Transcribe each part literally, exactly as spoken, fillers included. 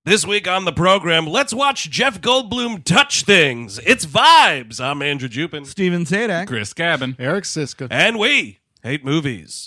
This week on the program, let's watch Jeff Goldblum touch things. It's Vibes. I'm Andrew Jupin. Steven Sadak. Chris Cabin. Eric Siska. And we hate movies.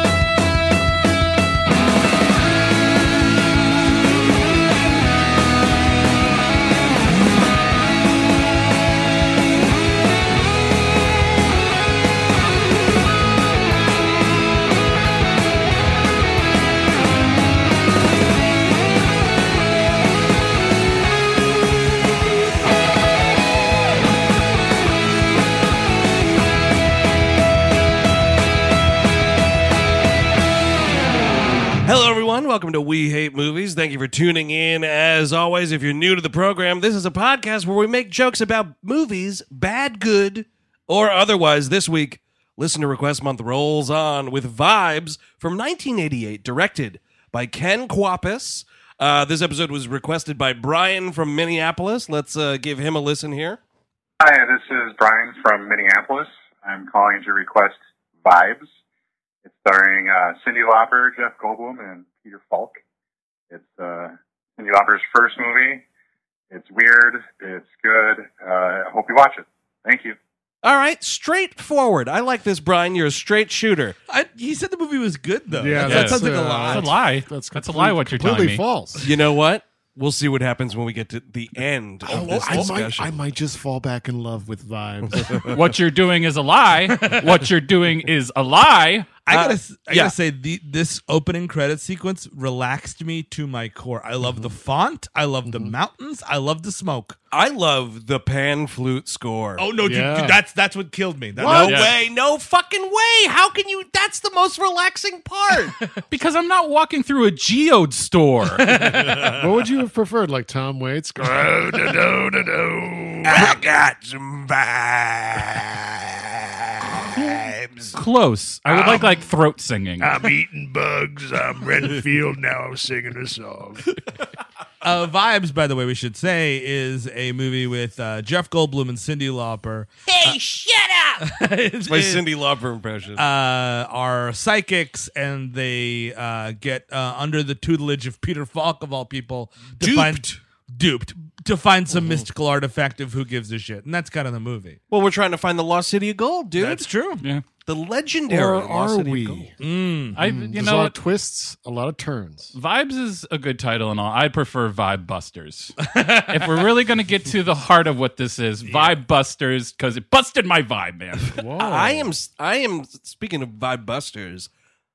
Hello, everyone. Welcome to We Hate Movies. Thank you for tuning in. As always, if you're new to the program, this is a podcast where we make jokes about movies, bad, good, or otherwise. This week, Listener Request Month rolls on with Vibes from nineteen eighty-eight, directed by Ken Kwapis. Uh, this episode was requested by Brian from Minneapolis. Let's uh, give him a listen here. Hi, this is Brian from Minneapolis. I'm calling to request Vibes. It's starring uh, Cyndi Lauper, Jeff Goldblum, and Peter Falk. It's uh, Cyndi Lauper's first movie. It's weird. It's good. Uh, I hope you watch it. Thank you. All right, straightforward. I like this, Brian. You're a straight shooter. I, he said the movie was good, though. Yeah, that, that's, that sounds like uh, a lie. That's a lie. That's, That's a lie what you're telling completely me. false. You know what? We'll see what happens when we get to the end of Oh, this I might, discussion. I might just fall back in love with Vibes. What you're doing is a lie. What you're doing is a lie. I gotta, Uh, s- I yeah. gotta say, the, this opening credit sequence relaxed me to my core. I love the font. I love the mountains. I love the smoke. I love the pan flute score. Oh no, dude, Yeah. dude, that's that's what killed me. That, no Yeah. way, no fucking way. How can you? That's the most relaxing part. Because I'm not walking through a geode store. What would you have preferred? Like Tom Waits? I got some vibes. Close. I would like like throat singing. I'm eating bugs. I'm Renfield now singing a song. Uh, Vibes, by the way, we should say, is a movie with uh, Jeff Goldblum and Cyndi Lauper. Hey, shut up! it's My Cyndi Lauper impression. uh, are psychics, and they uh, get uh, under the tutelage of Peter Falk, of all people, to Duped. find duped to find some mystical artifact of who gives a shit, and that's kind of the movie. well, we're trying to find the lost city of gold, dude. That's true. Yeah. the legendary Or lost are city we? of gold. Mm. I, you There's know a lot what? of twists, a lot of turns. Vibes is a good title and all. I prefer Vibe Busters. If we're really going to get to the heart of what this is, Vibe Busters, because it busted my vibe, man. Whoa. I am. I am. Speaking of vibe busters,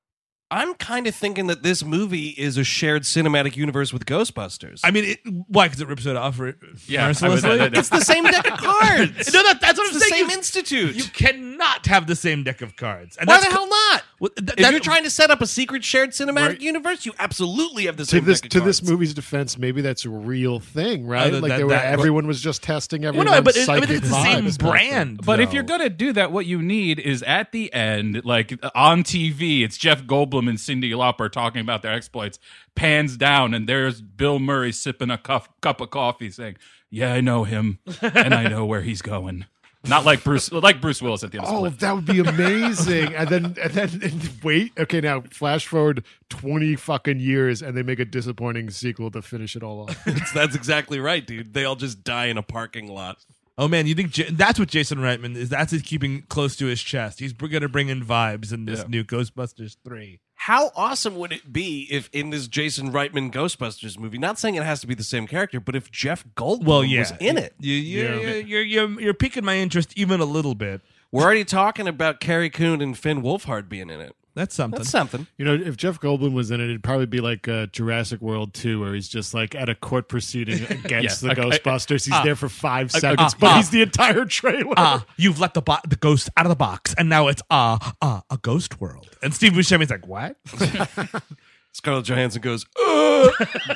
I'm kind of thinking that this movie is a shared cinematic universe with Ghostbusters. I mean, it, why? Because it rips it off re- Yeah, I would- mercilessly? that- that- it's the same deck of cards. No, that, that's what It's I'm the saying. same You- institute. You cannot have the same deck of cards. And Why that's the hell not? Well, th- If that- you're trying to set up a secret shared cinematic Right. universe, you absolutely have the to same this deck of to cards. this movie's defense, maybe that's a real thing, right? Uh, like that- they were, that- everyone was just testing Well, everyone's no, but it, I psychic mean, it's the same vibes back then. brand. But if though. you're going to do that, what you need is at the end, like on T V, it's Jeff Goldblum and Cyndi Lauper talking about their exploits, pans down, and there's Bill Murray sipping a cup, cup of coffee saying, yeah, I know him, and I know where he's going. Not like Bruce, like Bruce Willis at the end of Oh, Split. that would be amazing! and then, and then, and wait. Okay, now flash forward twenty fucking years, and they make a disappointing sequel to finish it all off. That's- that's exactly right, dude. They all just die in a parking lot. Oh man, you think J- that's what Jason Reitman is? That's his keeping close to his chest. He's going to bring in vibes in this Yeah. new Ghostbusters three. How awesome would it be if in this Jason Reitman Ghostbusters movie, not saying it has to be the same character, but if Jeff Goldblum Well, yeah, was in it? You, you, Yeah. you, you're, you're you're piquing my interest even a little bit. We're already talking about Carrie Coon and Finn Wolfhard being in it. That's something. That's something. You know, if Jeff Goldblum was in it, it'd probably be like uh, Jurassic World two, where he's just like at a court proceeding against Yeah, the okay. Ghostbusters. He's Uh, there for five uh, seconds, uh, but uh, he's the entire trailer. Ah, you've let the bo- the ghost out of the box, and now it's ah ah a ghost world. And Steve Buscemi's like, what? Scarlett Johansson goes, "Ugh."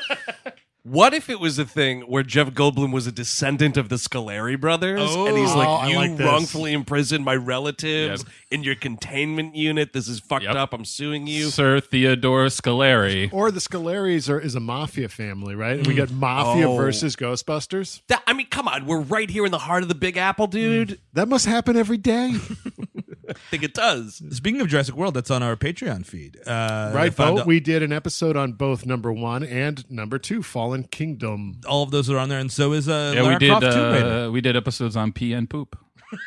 What if it was a thing where Jeff Goldblum was a descendant of the Scoleri brothers, and he's Oh, like, I "You like this. wrongfully imprisoned my relatives Yep. in your containment unit. This is fucked Yep. up. I'm suing you." Sir Theodore Scoleri. Or the Scaleris are is a mafia family, right? And we get Mafia Oh. versus Ghostbusters. That, I mean, come on, we're right here in the heart of the Big Apple, dude. That must happen every day. think it does. Speaking of Jurassic World, that's on our Patreon feed. Uh, I Right, found Bo? out- We did an episode on both number one and number two, Fallen Kingdom. all of those are on there, and so is uh, Yeah, Lara we did. Croft Tomb Raider. Uh, we did episodes on pee and poop.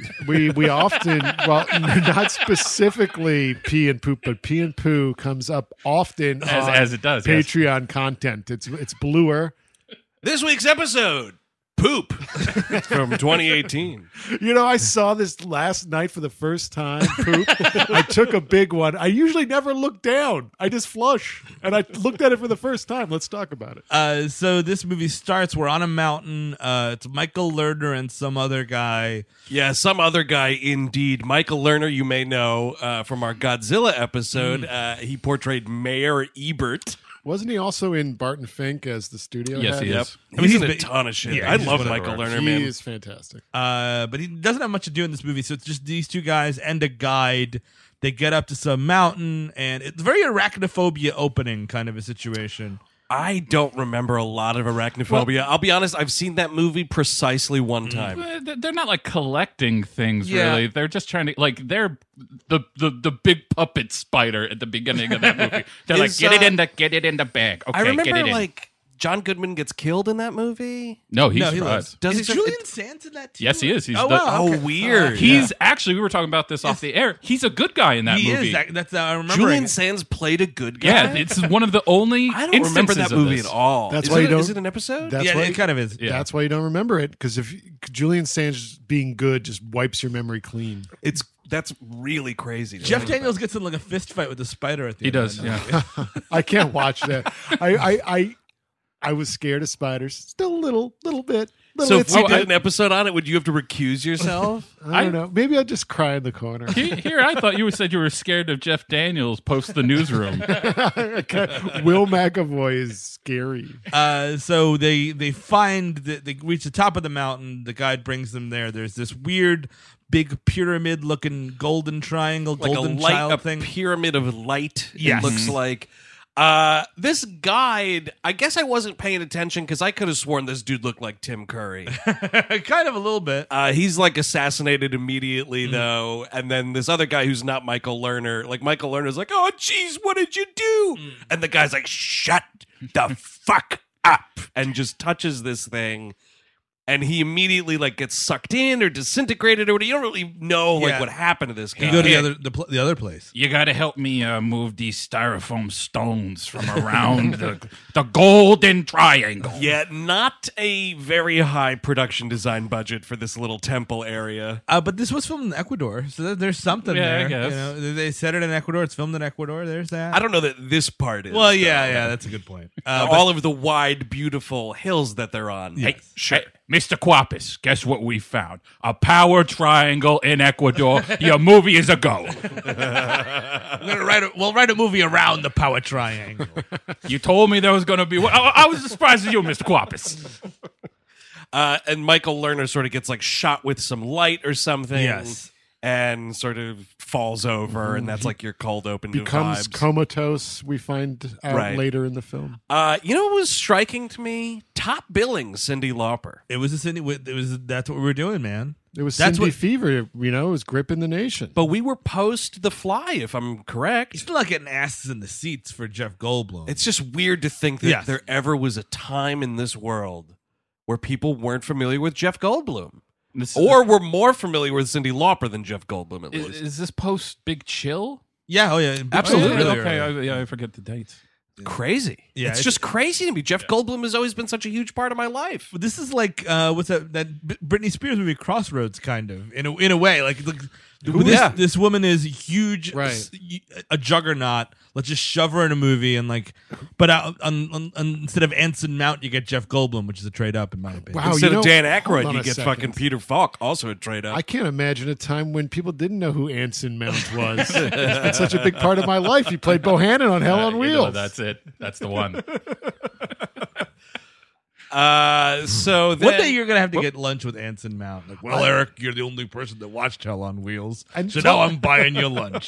We we often, well, not specifically pee and poop, but pee and poo comes up often As- on as it does, yes. Patreon content. It's it's bluer. This week's episode, Poop, from twenty eighteen. You know, I saw this last night for the first time. Poop. I took a big one. I usually never look down. I just flush, and I looked at it for the first time. Let's talk about it. Uh, so this movie starts. We're on a mountain. Uh, it's Michael Lerner and some other guy. Yeah, some other guy indeed. Michael Lerner, you may know uh, from our Godzilla episode. Uh, he portrayed Mayor Ebert. Wasn't he also in Barton Fink as the studio Yes, head? he Yep. is. He's, I mean, he's in a big- ton of shit. yeah, I he's love just Michael whatever. Lerner, He man. is fantastic. Uh, but he doesn't have much to do in this movie. So it's just these two guys and a guide. They get up to some mountain, and it's very arachnophobia opening kind of a situation. I don't remember a lot of arachnophobia. I'll be honest, I've seen that movie precisely one time. Uh, th- They're not like collecting things, Yeah. really. They're just trying to like they're the the the big puppet spider at the beginning of that movie. They're like, Is, get it uh, in the get it in the bag. Okay, I get remember it in. like John Goodman gets killed in that movie. no, he's no, he right. lives. Does is he- Julian Sands in that too? Yes, he is. He's oh, the- wow. Oh, okay. weird. He's actually we were talking about this off the air. He's a good guy in that He movie. is. That, that's uh, I remember. Julian Sands played a good guy. yeah, it's one of the only. I don't remember instances that of movie this. at all. That's is why it, you don't- Is it an episode? That's yeah, why it kind of is. Yeah. That's why you don't remember it, because if Julian Sands being good just wipes your memory clean. It's that's really crazy. to Jeff think Daniels gets in like a fist fight with the spider at the He end. does. of that Yeah. I can't watch that. I, I I I was scared of spiders. Still a little, little bit. Little So bit. if we Oh, did I- an episode on it, would you have to recuse yourself? I don't I- know. Maybe I'll just cry in the corner. He- Here, I thought you said you were scared of Jeff Daniels post the newsroom. Will McAvoy is scary. Uh, so they they find that they reach the top of the mountain. The guide brings them there. There's this weird, big pyramid looking golden triangle, Like golden a light, child a thing. pyramid of light. Yes. It looks like. Uh, this guide, I guess I wasn't paying attention because I could have sworn this dude looked like Tim Curry. kind of a little bit. Uh, he's like assassinated immediately Mm. though, and then this other guy who's not Michael Lerner, like Michael Lerner's like, "Oh, jeez, what did you do?" Mm. And the guy's like, "Shut the fuck up," and just touches this thing, and he immediately like gets sucked in or disintegrated or whatever. You don't really know like Yeah. what happened to this guy. You go to the Yeah. other the, pl- the other place. You got to help me uh, move these styrofoam stones from around the, the golden triangle. Yeah, not a very high production design budget for this little temple area. Uh, but this was filmed in Ecuador, so there- there's something Yeah, I there. guess. You know, they- they set it in Ecuador. It's filmed in Ecuador. There's that. I don't know that this part is. well, yeah, though. yeah, that's a good point. Uh, Uh, but- all of the wide, beautiful hills that they're on. Hey, hey, Mister Quapis, guess what we found? A power triangle in Ecuador. Your movie is a go. I'm gonna write a, we'll write a movie around the power triangle. You told me there was going to be. I, I was as surprised as you, Mister Quapis. Uh, and Michael Lerner sort of gets like shot with some light or something. Yes. And sort of falls over, and that's like your cold open to Becomes vibes. comatose, we find out Right. later in the film. uh, you know what was striking to me? Top billing, Cyndi Lauper. It was a city. It was that's what we were doing, man. It was That's Cindy what- Fever, you know, it was gripping the nation. But we were post The Fly, if I'm correct. You're still not getting asses in the seats for Jeff Goldblum. It's just weird to think that Yes. there ever was a time in this world where people weren't familiar with Jeff Goldblum. This, Or were more familiar with Cyndi Lauper than Jeff Goldblum, at is, least. is this post Big Chill? yeah, oh yeah, Absolutely. Really okay, early. I, yeah, I forget the dates. Crazy. Yeah, it's it's- just crazy to me. Jeff Goldblum has always been such a huge part of my life. But this is like uh, what's that? That B- Britney Spears movie, Crossroads, kind of in a in a way. Like, like this, yeah. this woman is huge, Right. s- a juggernaut. Let's just shove her in a movie and like, but uh, on, on, on, instead of Anson Mount, you get Jeff Goldblum, which is a trade up in my opinion. Wow. Instead you of know- Dan hold Aykroyd, on you a get second. fucking Peter Falk, also a trade up. I can't imagine a time when people didn't know who Anson Mount was. It's been such a big part of my life. He played Bohannon on Hell Uh, on you Wheels. know, that's it. That's the one. Uh, so then, One day you're gonna have to get lunch with Anson Mount. Like, well, Eric, you're the only person that watched Hell on Wheels, And so tell- now I'm buying you lunch.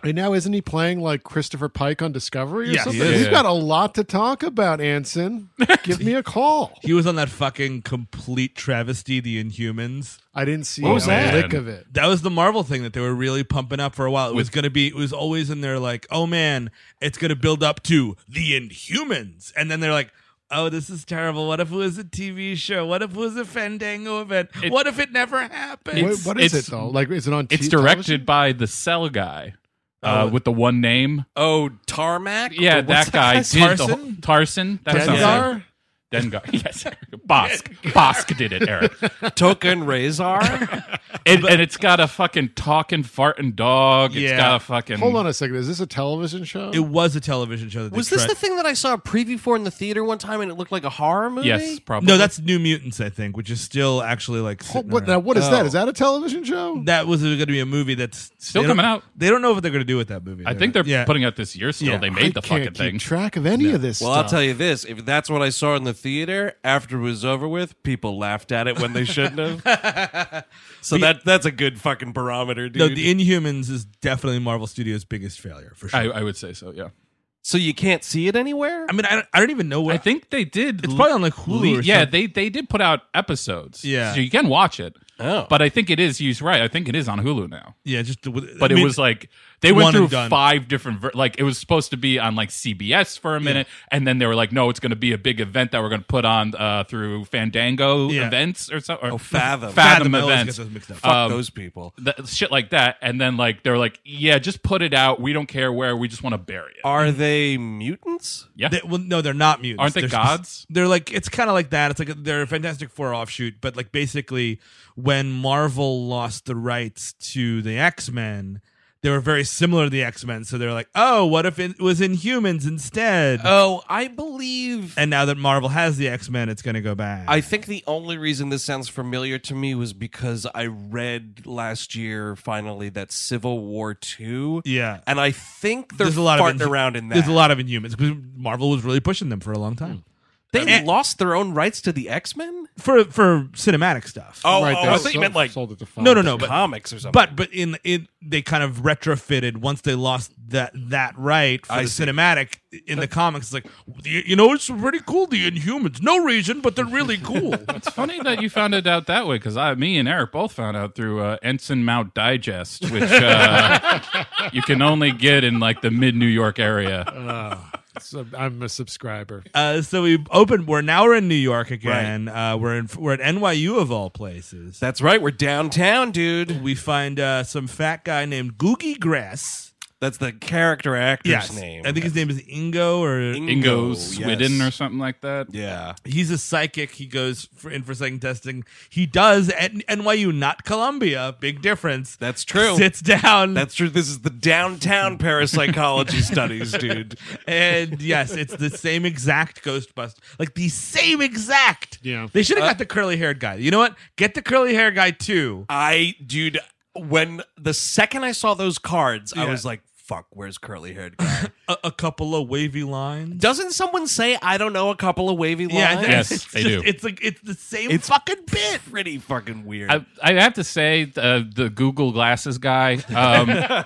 And now isn't he playing like Christopher Pike on Discovery or Yes, something? he is. He's got a lot to talk about, Anson. Give me a call. He was on that fucking complete travesty, The Inhumans. I didn't see What was a that? lick of it. That was the Marvel thing that they were really pumping up for a while. It was going to be, it was always in there like, oh man, it's going to build up to The Inhumans. And then they're like, oh, this is terrible. What if it was a T V show? What if it was a Fandango event? It- what if it never happened? What, It's- what is it's- it though? Like, is it on? It's t- directed television? by the Cell guy uh, Oh. with the one name. Oh, Tarmac? Yeah, Or what's that guy guy's- did the Tarson? whole, Tarson. That's Dengar? Dengar. Yes, Bosk. Bosk did it, Eric. Token Razor? And, and it's got a fucking talking, farting dog. It's Yeah. got a fucking. Hold on a second. Is this a television show? It was a television show. That they Was this tried- the thing that I saw a preview for in the theater one time and it looked like a horror movie? Yes, probably. No, that's New Mutants, I think, which is still actually like. Hold- sitting what, now, around. what is Oh. that? Is that a television show? That was going to be a movie that's Still they don't- coming out. They don't know what they're going to do with that movie. I think they're yeah. putting out this year still. Yeah. They I made the can't fucking keep thing. track of any of this Well, stuff. I'll tell you this. If that's what I saw in the theater, after it was over with, people laughed at it when they shouldn't have. So that that's a good fucking barometer, dude. No, the Inhumans is definitely Marvel Studios' biggest failure for sure. I, I, I would say so, yeah. so you can't see it anywhere? mean, I don't, I don't even know what. I think they did. it's probably on like Hulu. le- or yeah, something. they, they did put out episodes. Yeah. So you can watch it. Oh. But I think it is, he's right. I think it is on Hulu now. yeah, just. But I it mean, was like they went one through and done. five different ver- like it was supposed to be on like C B S for a minute, and then they were like, no, it's going to be a big event that we're going to put on uh, through Fandango Yeah. events or something. Oh, Fathom. Fathom, Fathom, I always events, get those mixed up. Fuck um, those people. That, shit like that. And then like they were like, yeah, just put it out. We don't care where. We just want to bury it. Are they mutants? Yeah, They, well, no, they're not mutants. aren't they They're gods? They're like it's kind of like that. It's like a, they're a Fantastic Four offshoot, but like basically when Marvel lost the rights to the X-Men, they were very similar to the X-Men. So they're like, oh, what if it was Inhumans instead? Oh, I believe. and now that Marvel has the X-Men, it's going to go back. I think the only reason this sounds familiar to me was because I read last year finally that Civil War two. yeah. And I think they're There's a lot farting of Inhu- around in that. There's a lot of Inhumans because Marvel was really pushing them for a long time They And- lost their own rights to the X-Men? for for cinematic stuff. Oh, right, oh, they I thought you sold- meant like sold it to Fox. No, no, no, but comics or something. But but in it they kind of retrofitted once they lost that that right for I the see. cinematic in the comics. It's like you you know it's pretty cool. The Inhumans, no reason, but they're really cool. It's funny that you found it out that way because I, me and Eric both found out through uh, Ensign Mount Digest, which uh, you can only get in like the mid New York area. So I'm a subscriber. uh, so we opened. We're now we're in New York again. Uh, we're in we're at N Y U of all places. That's right. We're downtown, dude. we find uh, some fat guy named Googie Grass. That's the character actor's Yes, name. I think his name is Ingo or Ingo yes. Sweden or something like that. Yeah. he's a psychic. He goes for, in for psychic testing. He does at N Y U, not Columbia. Big difference. That's true. Sits down. That's true. This is the downtown parapsychology studies, dude. and yes, it's the same exact Ghostbuster. Like the same exact. Yeah. They should have got the curly haired guy. You know what? Get the curly hair guy too. I, dude, when the second I saw those cards, I Yeah. was like, fuck, where's curly haired guy? A, a couple of wavy lines. Doesn't someone say, I don't know, a couple of wavy lines? yeah, Yes, it's they just- do. It's like it's the same It's fucking bit. Pretty fucking weird. I, I have to say, uh, the Google Glasses guy. Um,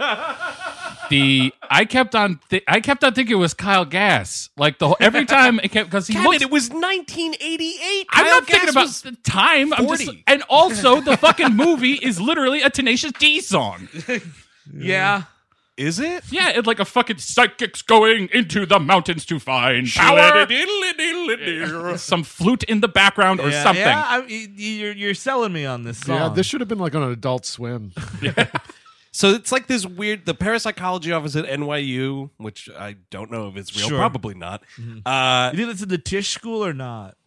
the I kept on th- I kept on thinking it was Kyle Gass. Like the whole, every time it kept because he Damn looks. it, it was nineteen eighty-eight. I'm Kyle not thinking Gass about was- the time. I'm just, forty. and also the fucking movie is literally a Tenacious D song. Yeah. Is it? Yeah, it's like a fucking psychics going into the mountains to find power. Some flute in the background or yeah, something. Yeah, I, y- you're you're selling me on this song. Yeah, this should have been like on an Adult Swim. So it's like this weird, the parapsychology office at N Y U, which I don't know if it's real, Sure. probably not. Uh, You think it's in the Tisch School or not?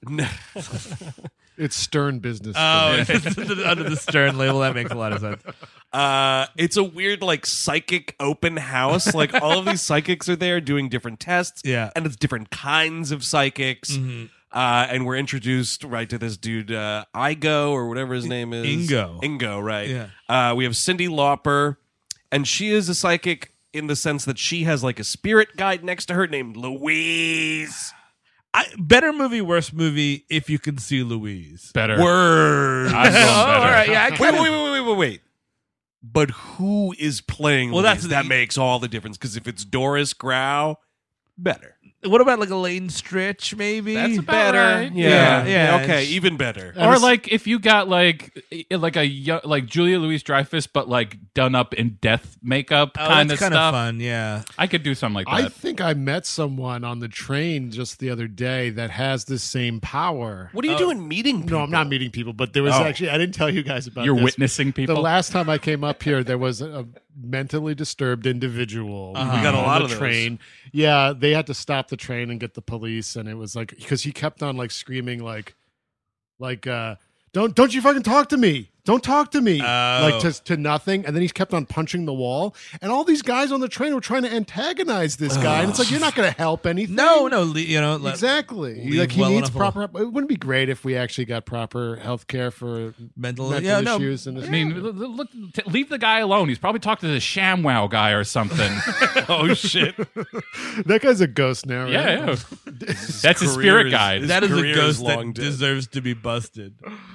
It's Stern Business. Oh, School. it's under the Stern label. That makes a lot of sense. uh, it's a weird, like, psychic open house. Like, all of these psychics are there doing different tests. Yeah. And it's different kinds of psychics. Uh, and we're introduced right to this dude, uh, Igo, or whatever his name is. Ingo. Ingo, right. Yeah. Uh, we have Cyndi Lauper, and she is a psychic in the sense that she has, like, a spirit guide next to her named Louise. I, better movie, worse movie if you can see Louise. Better. Word. I'm going Oh, better. all right, yeah, I Wait, kinda- wait, wait, wait, wait, wait. but who is playing? Well, Louise? that's the- that makes all the difference because if it's Doris Grau, better. What about like Elaine Stritch? Maybe That's about better. right. Yeah. Yeah, yeah. Okay, even better. And Or it's- like if you got like like a yo- like Julia Louis-Dreyfus, but like done up in death makeup Oh, kind of that's kind stuff. of fun. Yeah. I could do something like I that. think I met someone on the train just the other day that has the same power. What are you doing meeting people? No, I'm not meeting people, but there was Oh. actually I didn't tell you guys about You're this. witnessing people. The last time I came up here, there was a mentally disturbed individual. We got a on lot the of those. train. Yeah, they had to stop the train and get the police, and it was like because he kept on like screaming like, like, uh, don't don't you fucking talk to me. Don't talk to me, Oh. like to, to nothing. And then he kept on punching the wall. And all these guys on the train were trying to antagonize this guy. And it's like, you're not going to help anything. No, no. le- You know, let- Exactly. leave Like he well needs enough alone. proper. It wouldn't be great if we actually got proper health care for mental. mental yeah, no. issues. And I mean, l- l- look, t- leave the guy alone. He's probably talking to the ShamWow guy or something. Oh shit! that guy's a ghost now, right? yeah, yeah. That's his career spirit is- guide. his That is a career ghost is that long dead. deserves to be busted.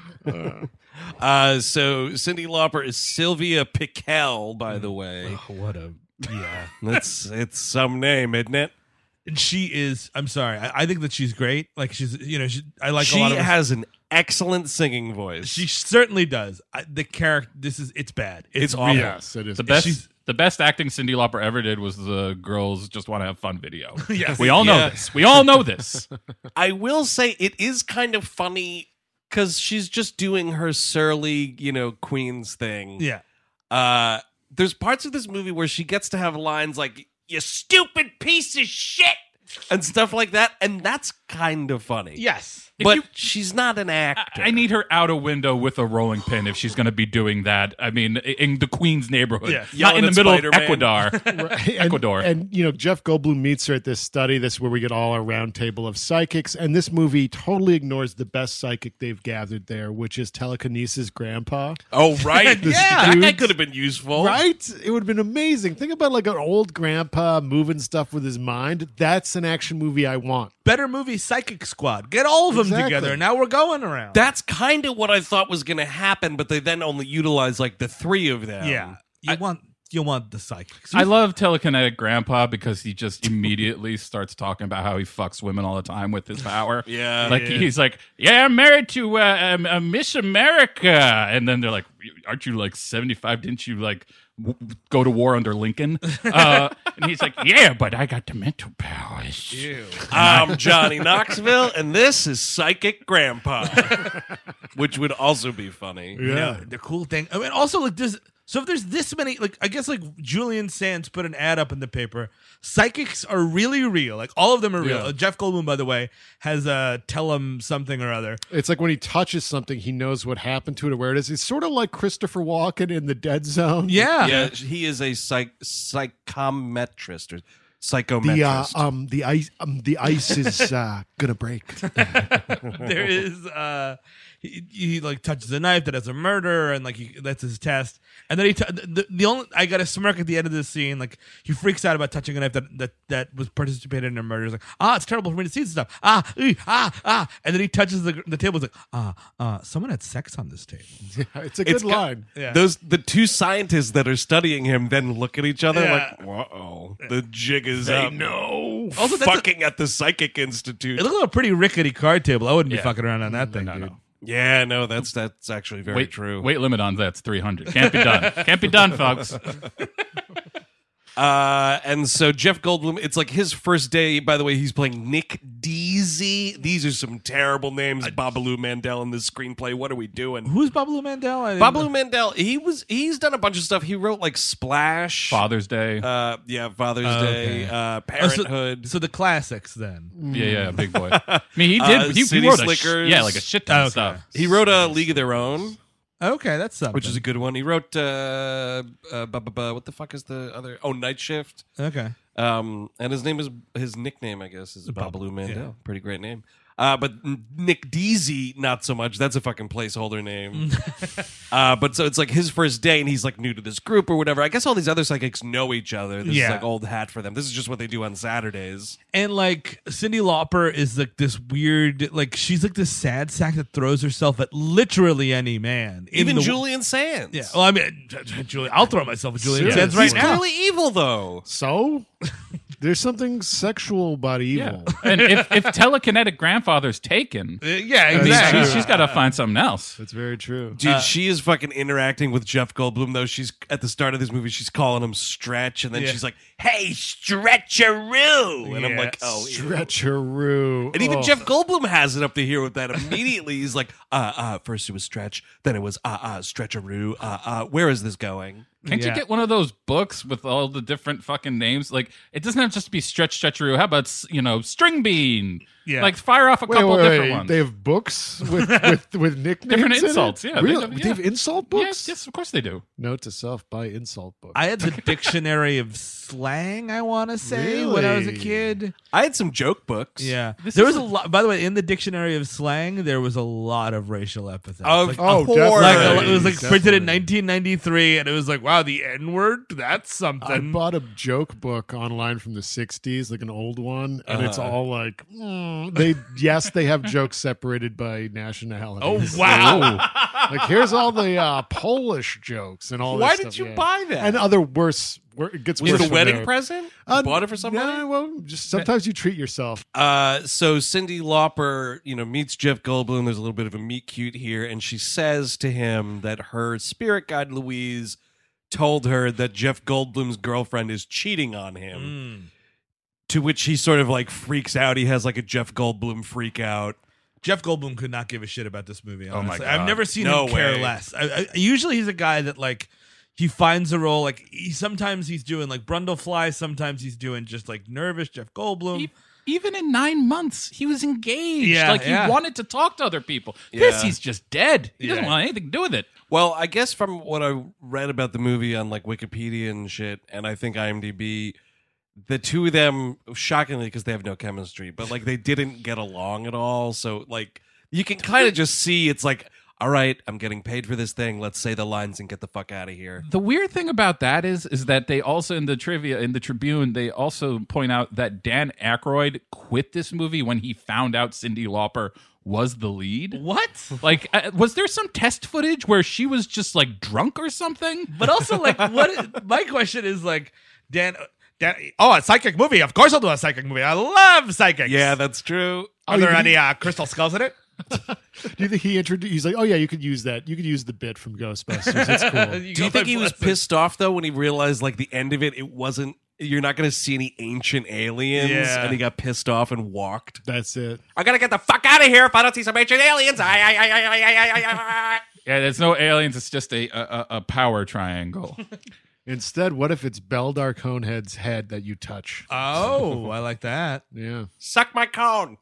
Uh, so Cyndi Lauper is Sylvia Piquel, by the way. What a yeah. That's it's some name, isn't it? And she is. I'm sorry. I, I think that she's great. Like she's. You know. She, I like she a lot of. her- has an excellent singing voice. She certainly does. I, the character. This is. It's bad. It's, It's awful. real. Yes, it is. The best, She's- the best acting Cyndi Lauper ever did was the Girls Just Want to Have Fun video. Yes. We all know Yeah. this. We all know this. I will say it is kind of funny because she's just doing her surly, you know, Queens thing. Yeah. Uh, there's parts of this movie where she gets to have lines like "you stupid piece of shit" and stuff like that, and that's kind of funny. Yes. If but you- she's not an actor. I need her out a window with a rolling pin if she's going to be doing that. I mean, in the Queens neighborhood, Yeah. not Yelling in the at middle Spider-Man. of Ecuador. Right. And, Ecuador. And, you know, Jeff Goldblum meets her at this study. This is where we get all our round table of psychics. And this movie totally ignores the best psychic they've gathered there, which is Telekinesis Grandpa. Oh, right. This yeah. That guy dude- could have been useful. Right? It would have been amazing. Think about like an old grandpa moving stuff with his mind. That's an action movie I want. Better movie, Psychic Squad. Get all of them Exactly. together. Now we're going around. That's kind of what I thought was going to happen, but they then only utilized like the three of them. yeah. You want. You want the psychics. I love Telekinetic Grandpa because he just immediately starts talking about how he fucks women all the time with his power. Yeah. Like Yeah. he's like, yeah, I'm married to uh, um, uh, Miss America, and then they're like, aren't you like seventy-five? Didn't you like w- go to war under Lincoln? Uh, and he's like, yeah, but I got the mental powers. I'm Johnny Knoxville, and this is Psychic Grandpa, which would also be funny. You know, the cool thing. I mean, also like this. So if there's this many, like I guess like Julian Sands put an ad up in the paper. Psychics are really real. Like all of them are real. Yeah. Uh, Jeff Goldblum, by the way, has uh, tell him something or other. It's like when he touches something, he knows what happened to it or where it is. It's sort of like Christopher Walken in The Dead Zone. Yeah. Yeah, he is a psych psychometrist or psychometrist. The uh, um the ice um the ice is uh, gonna break. There is uh he, he like touches a knife that has a murder and like he, that's his test, and then he t- the, the only I got a smirk at the end of this scene, like he freaks out about touching a knife that that, that was participated in a murder. He's like, ah, it's terrible for me to see this stuff. Ah, ee, ah, ah, and then he touches the the table. He's like, ah, uh, someone had sex on this table. It's a good It's got- line. Yeah. Those the two scientists that are studying him then look at each other Yeah. like, "Whoa, the jig is They up." know. Also, that's a- fucking at the Psychic Institute. It looked like a pretty rickety card table. I wouldn't be Yeah. fucking around on that thing, No, dude. no. Yeah, no, that's that's actually very Weight, true. weight limit on that's three hundred. Can't be done. Can't be done, folks. Uh, and so Jeff Goldblum, it's like his first day. By the way, he's playing Nick Deasy. These are some terrible names. Babalu Mandel in this screenplay. What are we doing? Who's Babalu Mandel? I didn't- Babalu Mandel. He was. He's done a bunch of stuff. He wrote like Splash. Father's Day. Uh, yeah, Father's Oh, Day. okay. Uh, Oh, so- Parenthood. So the classics then. yeah, yeah, big boy. I mean, he did. Uh, he, he City wrote a sh- Slickers. yeah, like a shit ton Okay. of stuff. he wrote a League of Their Own, Okay, that's something. which is a good one. He wrote uh, uh, bu- bu- bu- what the fuck is the other? Oh, Night Shift. okay. Um, and his name is his nickname, I guess, is Bab- Babalu Mandel. yeah. Pretty great name. Uh, but Nick Deasy, not so much. That's a fucking placeholder name. uh, but so it's like his first day, and he's like new to this group or whatever. I guess all these other psychics know each other. This Yeah. is like old hat for them. This is just what they do on Saturdays. And like Cyndi Lauper is like this weird, like she's like this sad sack that throws herself at literally any man. In Even the- Julian Sands. Yeah. Well, I mean, Julian, I'll throw myself at Julian Serious? Sands right he's now. clearly evil, though. So there's something sexual about Yeah. evil. And if, if telekinetic grandfather's taken, Uh, yeah, I mean, exactly. she's, she's got to find something else. That's very true. Dude, she is fucking interacting with Jeff Goldblum, though. She's at the start of this movie, she's calling him Stretch, and then Yeah. she's like, hey, Stretcheroo. And I'm Yeah. like, oh, ew. Stretcheroo. And even Oh. Jeff Goldblum has it up to here with that. Immediately, he's like, uh, uh, first it was Stretch, then it was, uh, uh, Stretcheroo. Uh, uh, where is this going? Can't Yeah. you get one of those books with all the different fucking names? Like, it doesn't have to just be Stretch Stretcheroo. How about, s- you know, String Bean? Yeah. Like, fire off a Wait, couple wait, different wait. ones. They have books with with, with nicknames. Different in it? insults, yeah, they Really? have- They yeah. have insult books. Yes, yes, of course they do. Note to self: buy insult books. I had the dictionary of slang, I want to say, when I was a Really? kid. I had some joke books. Yeah. This there is was a lot, by the way, in the dictionary of slang, there was a lot of racial epithets. Of Like, oh, course. definitely. like a- it was like printed in Definitely. nineteen ninety-three, and it was like, wow, the N word? That's I something. bought a joke book online from the sixties, like an old one, and it's Uh-huh. all like mm, they. Yes, they have jokes separated by nationality. Oh, wow. like here's all the uh, Polish jokes and all. Why this did stuff, you yeah. buy that? And other worse. wor- It gets was worse. it a from wedding there. present? Uh, you bought it for somebody? No, well, just sometimes you treat yourself. Uh, so Cyndi Lauper, you know, meets Jeff Goldblum. There's a little bit of a meet cute here, and she says to him that her spirit guide Louise told her that Jeff Goldblum's girlfriend is cheating on him. Mm. To which he sort of like freaks out. He has like a Jeff Goldblum freak out. Jeff Goldblum could not give a shit about this movie. Oh my Honestly. God. I've never seen No him care way. less. I, I, usually, he's a guy that like he finds a role. Like he, sometimes he's doing like Brundlefly, sometimes he's doing just like nervous Jeff Goldblum. E- Even in nine months, he was engaged. Yeah, like, he yeah. wanted to talk to other people. This, Yeah. he's just dead. He doesn't Yeah. want anything to do with it. Well, I guess from what I read about the movie on like Wikipedia and shit, and I think IMDb, the two of them, shockingly, because they have no chemistry, but like they didn't get along at all. So like you can kind of just see it's like, all right, I'm getting paid for this thing. Let's say the lines and get the fuck out of here. The weird thing about that is, is that they also in the trivia in the Tribune they also point out that Dan Aykroyd quit this movie when he found out Cyndi Lauper was the lead. What? Like, uh, was there some test footage where she was just like drunk or something? But also, like, what? My question is like, Dan. Dan oh, a psychic movie. Of course, I'll do a psychic movie. I love psychics. Yeah, that's true. Are Oh, there you- any uh, crystal skulls in it? Do you think he introduced? He's like, oh yeah, you could use that. You could use the bit from Ghostbusters. It's cool. You Do you go think by he was blessing. pissed off though when he realized like the end of it, it wasn't. You're not going to see any ancient aliens, Yeah. and he got pissed off and walked. That's it. I gotta get the fuck out of here if I don't see some ancient aliens. I, I, I, I, I, I, I, I. Yeah, there's no aliens. It's just a a, a power triangle. Instead, what if it's Beldar Conehead's head that you touch? Oh, I like that. Yeah, Suck my cone.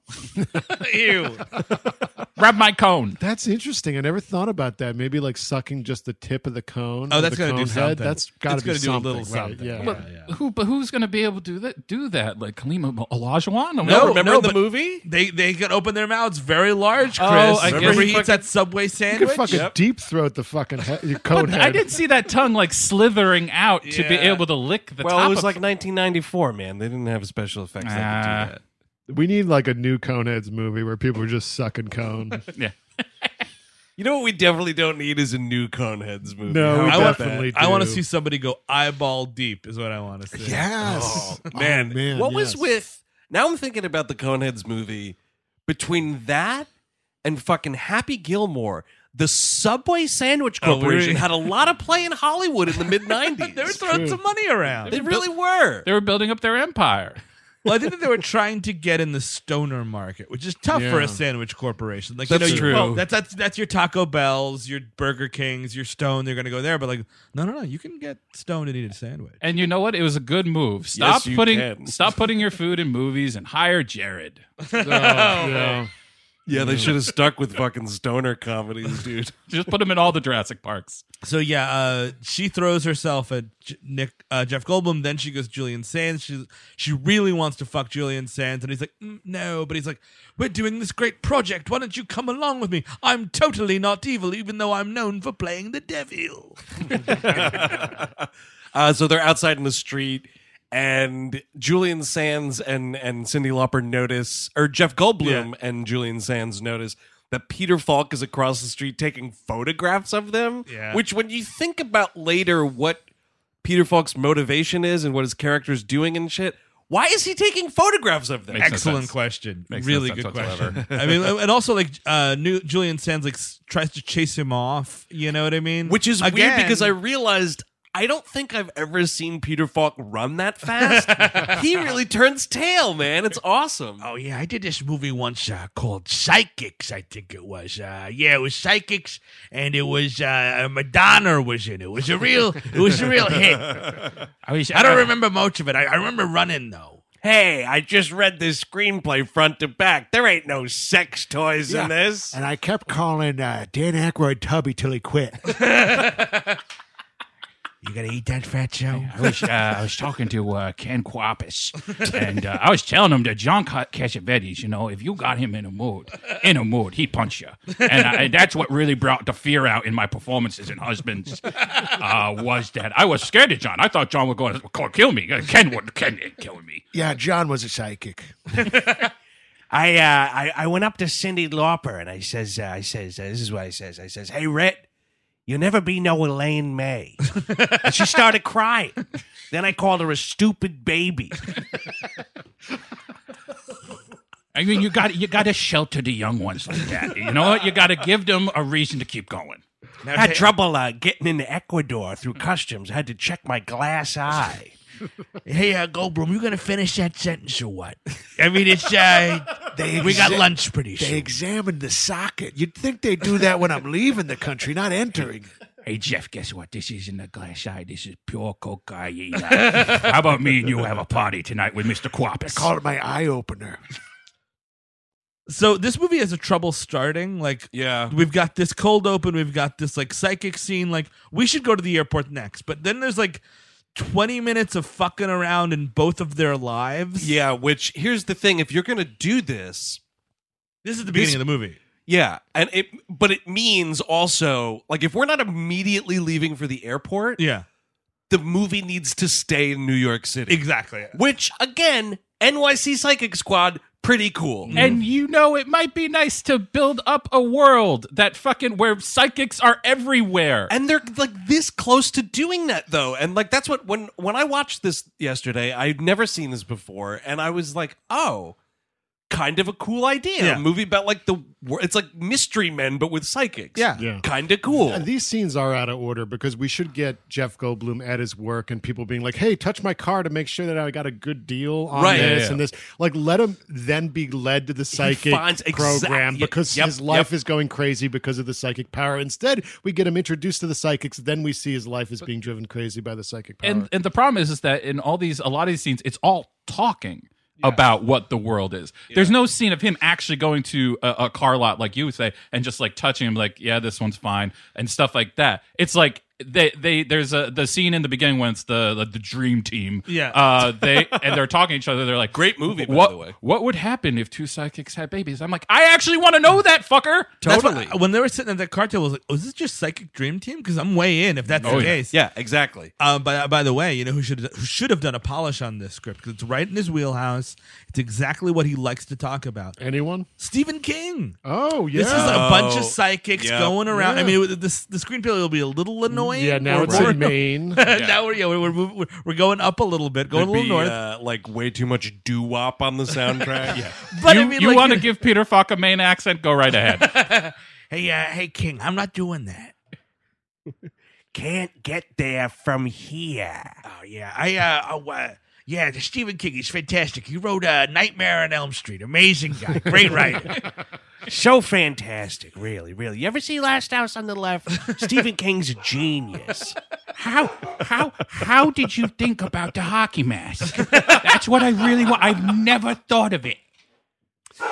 Ew. Grab my cone. that's interesting. I never thought about that. Maybe like sucking just the tip of the cone. Oh, of that's the gonna do cone something. head. That's got It's to be gonna do a something. little right, something. Yeah. But yeah. who? But who's going to be able to do that? Do that? Like Kalima Olajuwon? No, No, remember no, in the but movie? They they can open their mouths very large, Chris. Oh, I Remember guess he he eats fucking- that Subway You sandwich? could fucking Yep. deep throat the fucking he- cone But head. I didn't see that tongue like slithering out to be Yeah. able to lick the Well, top it was of like nineteen ninety-four, man. They didn't have special effects that Ah. could do that. We need like a new Coneheads movie where people are just sucking cone. Yeah. You know what we definitely don't need is a new Coneheads movie. No, How we I about want, definitely I want to do. see somebody go eyeball deep. Is what I want to see. Yes, that? Man, Oh, man, what was yes. with... Now I'm thinking about the Coneheads movie. Between that and fucking Happy Gilmore, the Subway Sandwich Oh, we Corporation were- had a lot of play in Hollywood in the mid nineties. They were throwing true. some money around. They really were. They were building up their empire. Well, I think that they were trying to get in the stoner market, which is tough for Yeah. a sandwich corporation. Like, That's you know, you- true. well, that's that's that's your Taco Bells, your Burger Kings, your Stone. They're going to go there, but like, no, no, no. You can get stoned and eat a sandwich. And you know what? It was a good move. Stop Yes, you putting can. stop putting your food in movies and hire Jared. yeah. Yeah, they should have stuck with fucking stoner comedies, dude. Just put him in all the Jurassic Parks. So yeah, uh, she throws herself at J- Nick uh, Jeff Goldblum. Then she goes Julian Sands. She she really wants to fuck Julian Sands, and he's like, mm, no. But he's like, we're doing this great project. Why don't you come along with me? I'm totally not evil, even though I'm known for playing the devil. uh, so they're outside in the street, and Julian Sands and and Cyndi Lauper notice, or Jeff Goldblum Yeah. and Julian Sands notice that Peter Falk is across the street taking photographs of them. Yeah. Which, when you think about later what Peter Falk's motivation is and what his character's doing and shit, why is he taking photographs of them? Makes no Excellent sense. question. Makes no really sense good whatsoever. question. I mean, and also like uh, new, Julian Sands like s- tries to chase him off. You know what I mean? Which is weird Again- because I realized I don't think I've ever seen Peter Falk run that fast. He really turns tail, man. It's awesome. Oh yeah, I did this movie once uh, called Psychics. I think it was. Uh, yeah, it was Psychics, and it was uh, Madonna was in it. It was a real. It was a real hit. I, wish, I don't remember much of it. I, I remember running though. Hey, I just read this screenplay front to back. There ain't no sex toys Yeah. in this. And I kept calling uh, Dan Aykroyd Tubby till he quit. You gonna eat that, Fat Joe? I was, uh, I was talking to uh, Ken Quapis, and uh, I was telling him that John Ca- Cassavetes, you know, if you got him in a mood, in a mood, he'd punch you. And I, that's what really brought the fear out in my performances in Husbands, uh, was that I was scared of John. I thought John would go and kill me. Ken would Ken ain't killing me. Yeah, John was a psychic. I, uh, I I went up to Cyndi Lauper and I says, uh, I says, uh, this is what I says. I says, hey, Rhett, you'll never be no Elaine May. And she started crying. Then I called her a stupid baby. I mean, you got you got to shelter the young ones like that. You know what? You got to give them a reason to keep going. Had trouble uh, getting into Ecuador through customs. I had to check my glass eye. Hey, uh, Goldblum, you gonna finish that sentence or what? I mean, it's uh, They we got exa- lunch pretty They soon. examined the socket. You'd think they do that when I'm leaving the country, not entering. Hey, Jeff, guess what? This isn't a glass eye. This is pure cocaine. How about me and you have a party tonight with Mister Quapis? Call it my eye opener. So this movie has a trouble starting. Like, Yeah. we've got this cold open, we've got this like psychic scene. Like, we should go to the airport next. But then there's like twenty minutes of fucking around in both of their lives. Yeah, which, here's the thing. If you're going to do this, This is the beginning This- of the movie. yeah, and it, but it means also, like, if we're not immediately leaving for the airport, Yeah, the movie needs to stay in New York City. exactly. Which, again, N Y C Psychic Squad, pretty cool. And you know, it might be nice to build up a world that fucking where psychics are everywhere. And they're like this close to doing that though. And like that's what when when I watched this yesterday, I'd never seen this before, and I was like, oh, kind of a cool idea. Yeah. A movie about like the wor- it's like Mystery Men but with psychics. Yeah. Yeah. Kind of cool. And these scenes are out of order because we should get Jeff Goldblum at his work and people being like, hey, touch my car to make sure that I got a good deal on Right. this Yeah, yeah. and this. Like, let him then be led to the psychic finds exact- program yep, because yep, his life yep. is going crazy because of the psychic power. Instead, we get him introduced to the psychics. Then we see his life is being driven crazy by the psychic power. and and the problem is is that in all these a lot of these scenes, it's all talking about what the world is. There's no scene of him actually going to a, a car lot like you would say and just like touching him like, yeah, this one's fine and stuff like that. It's like they they there's a the scene in the beginning when it's the the, the dream team. Yeah. Uh they and they're talking to each other. They're like, Great movie, by what, the way. What would happen if two psychics had babies? I'm like, I actually want to know that, fucker. That's Totally. what- when they were sitting at that car table, I was like, "Oh, is this just Psychic Dream Team?" Because I'm way in if that's Oh, the yeah. case. Yeah, exactly. Uh, by by the way, you know who should who should have done a polish on this script because it's right in his wheelhouse. It's exactly what he likes to talk about. Anyone? Stephen King. Oh, yeah. This is a bunch Oh, of psychics yeah. going around. I Yeah. mean, this the screenplay will be a little annoying. yeah, now We're- it's we're- in Maine. now we're yeah we're, we're, moving- we're we're going up a little bit, going There'd a little be, north. uh, like way too much doo wop on the soundtrack. yeah. but you I mean, you like, want to know- give Peter Falk a Maine accent? Go right ahead. Hey, uh, hey, King, I'm not doing that. Can't get there from here. Oh yeah, I uh, oh, uh yeah, the Stephen King, he's fantastic. He wrote uh, Nightmare on Elm Street. Amazing guy, great writer. So fantastic, really, really. You ever see Last House on the Left? Stephen King's a genius. How how how did you think about the hockey mask? That's what I really want. I've never thought of it.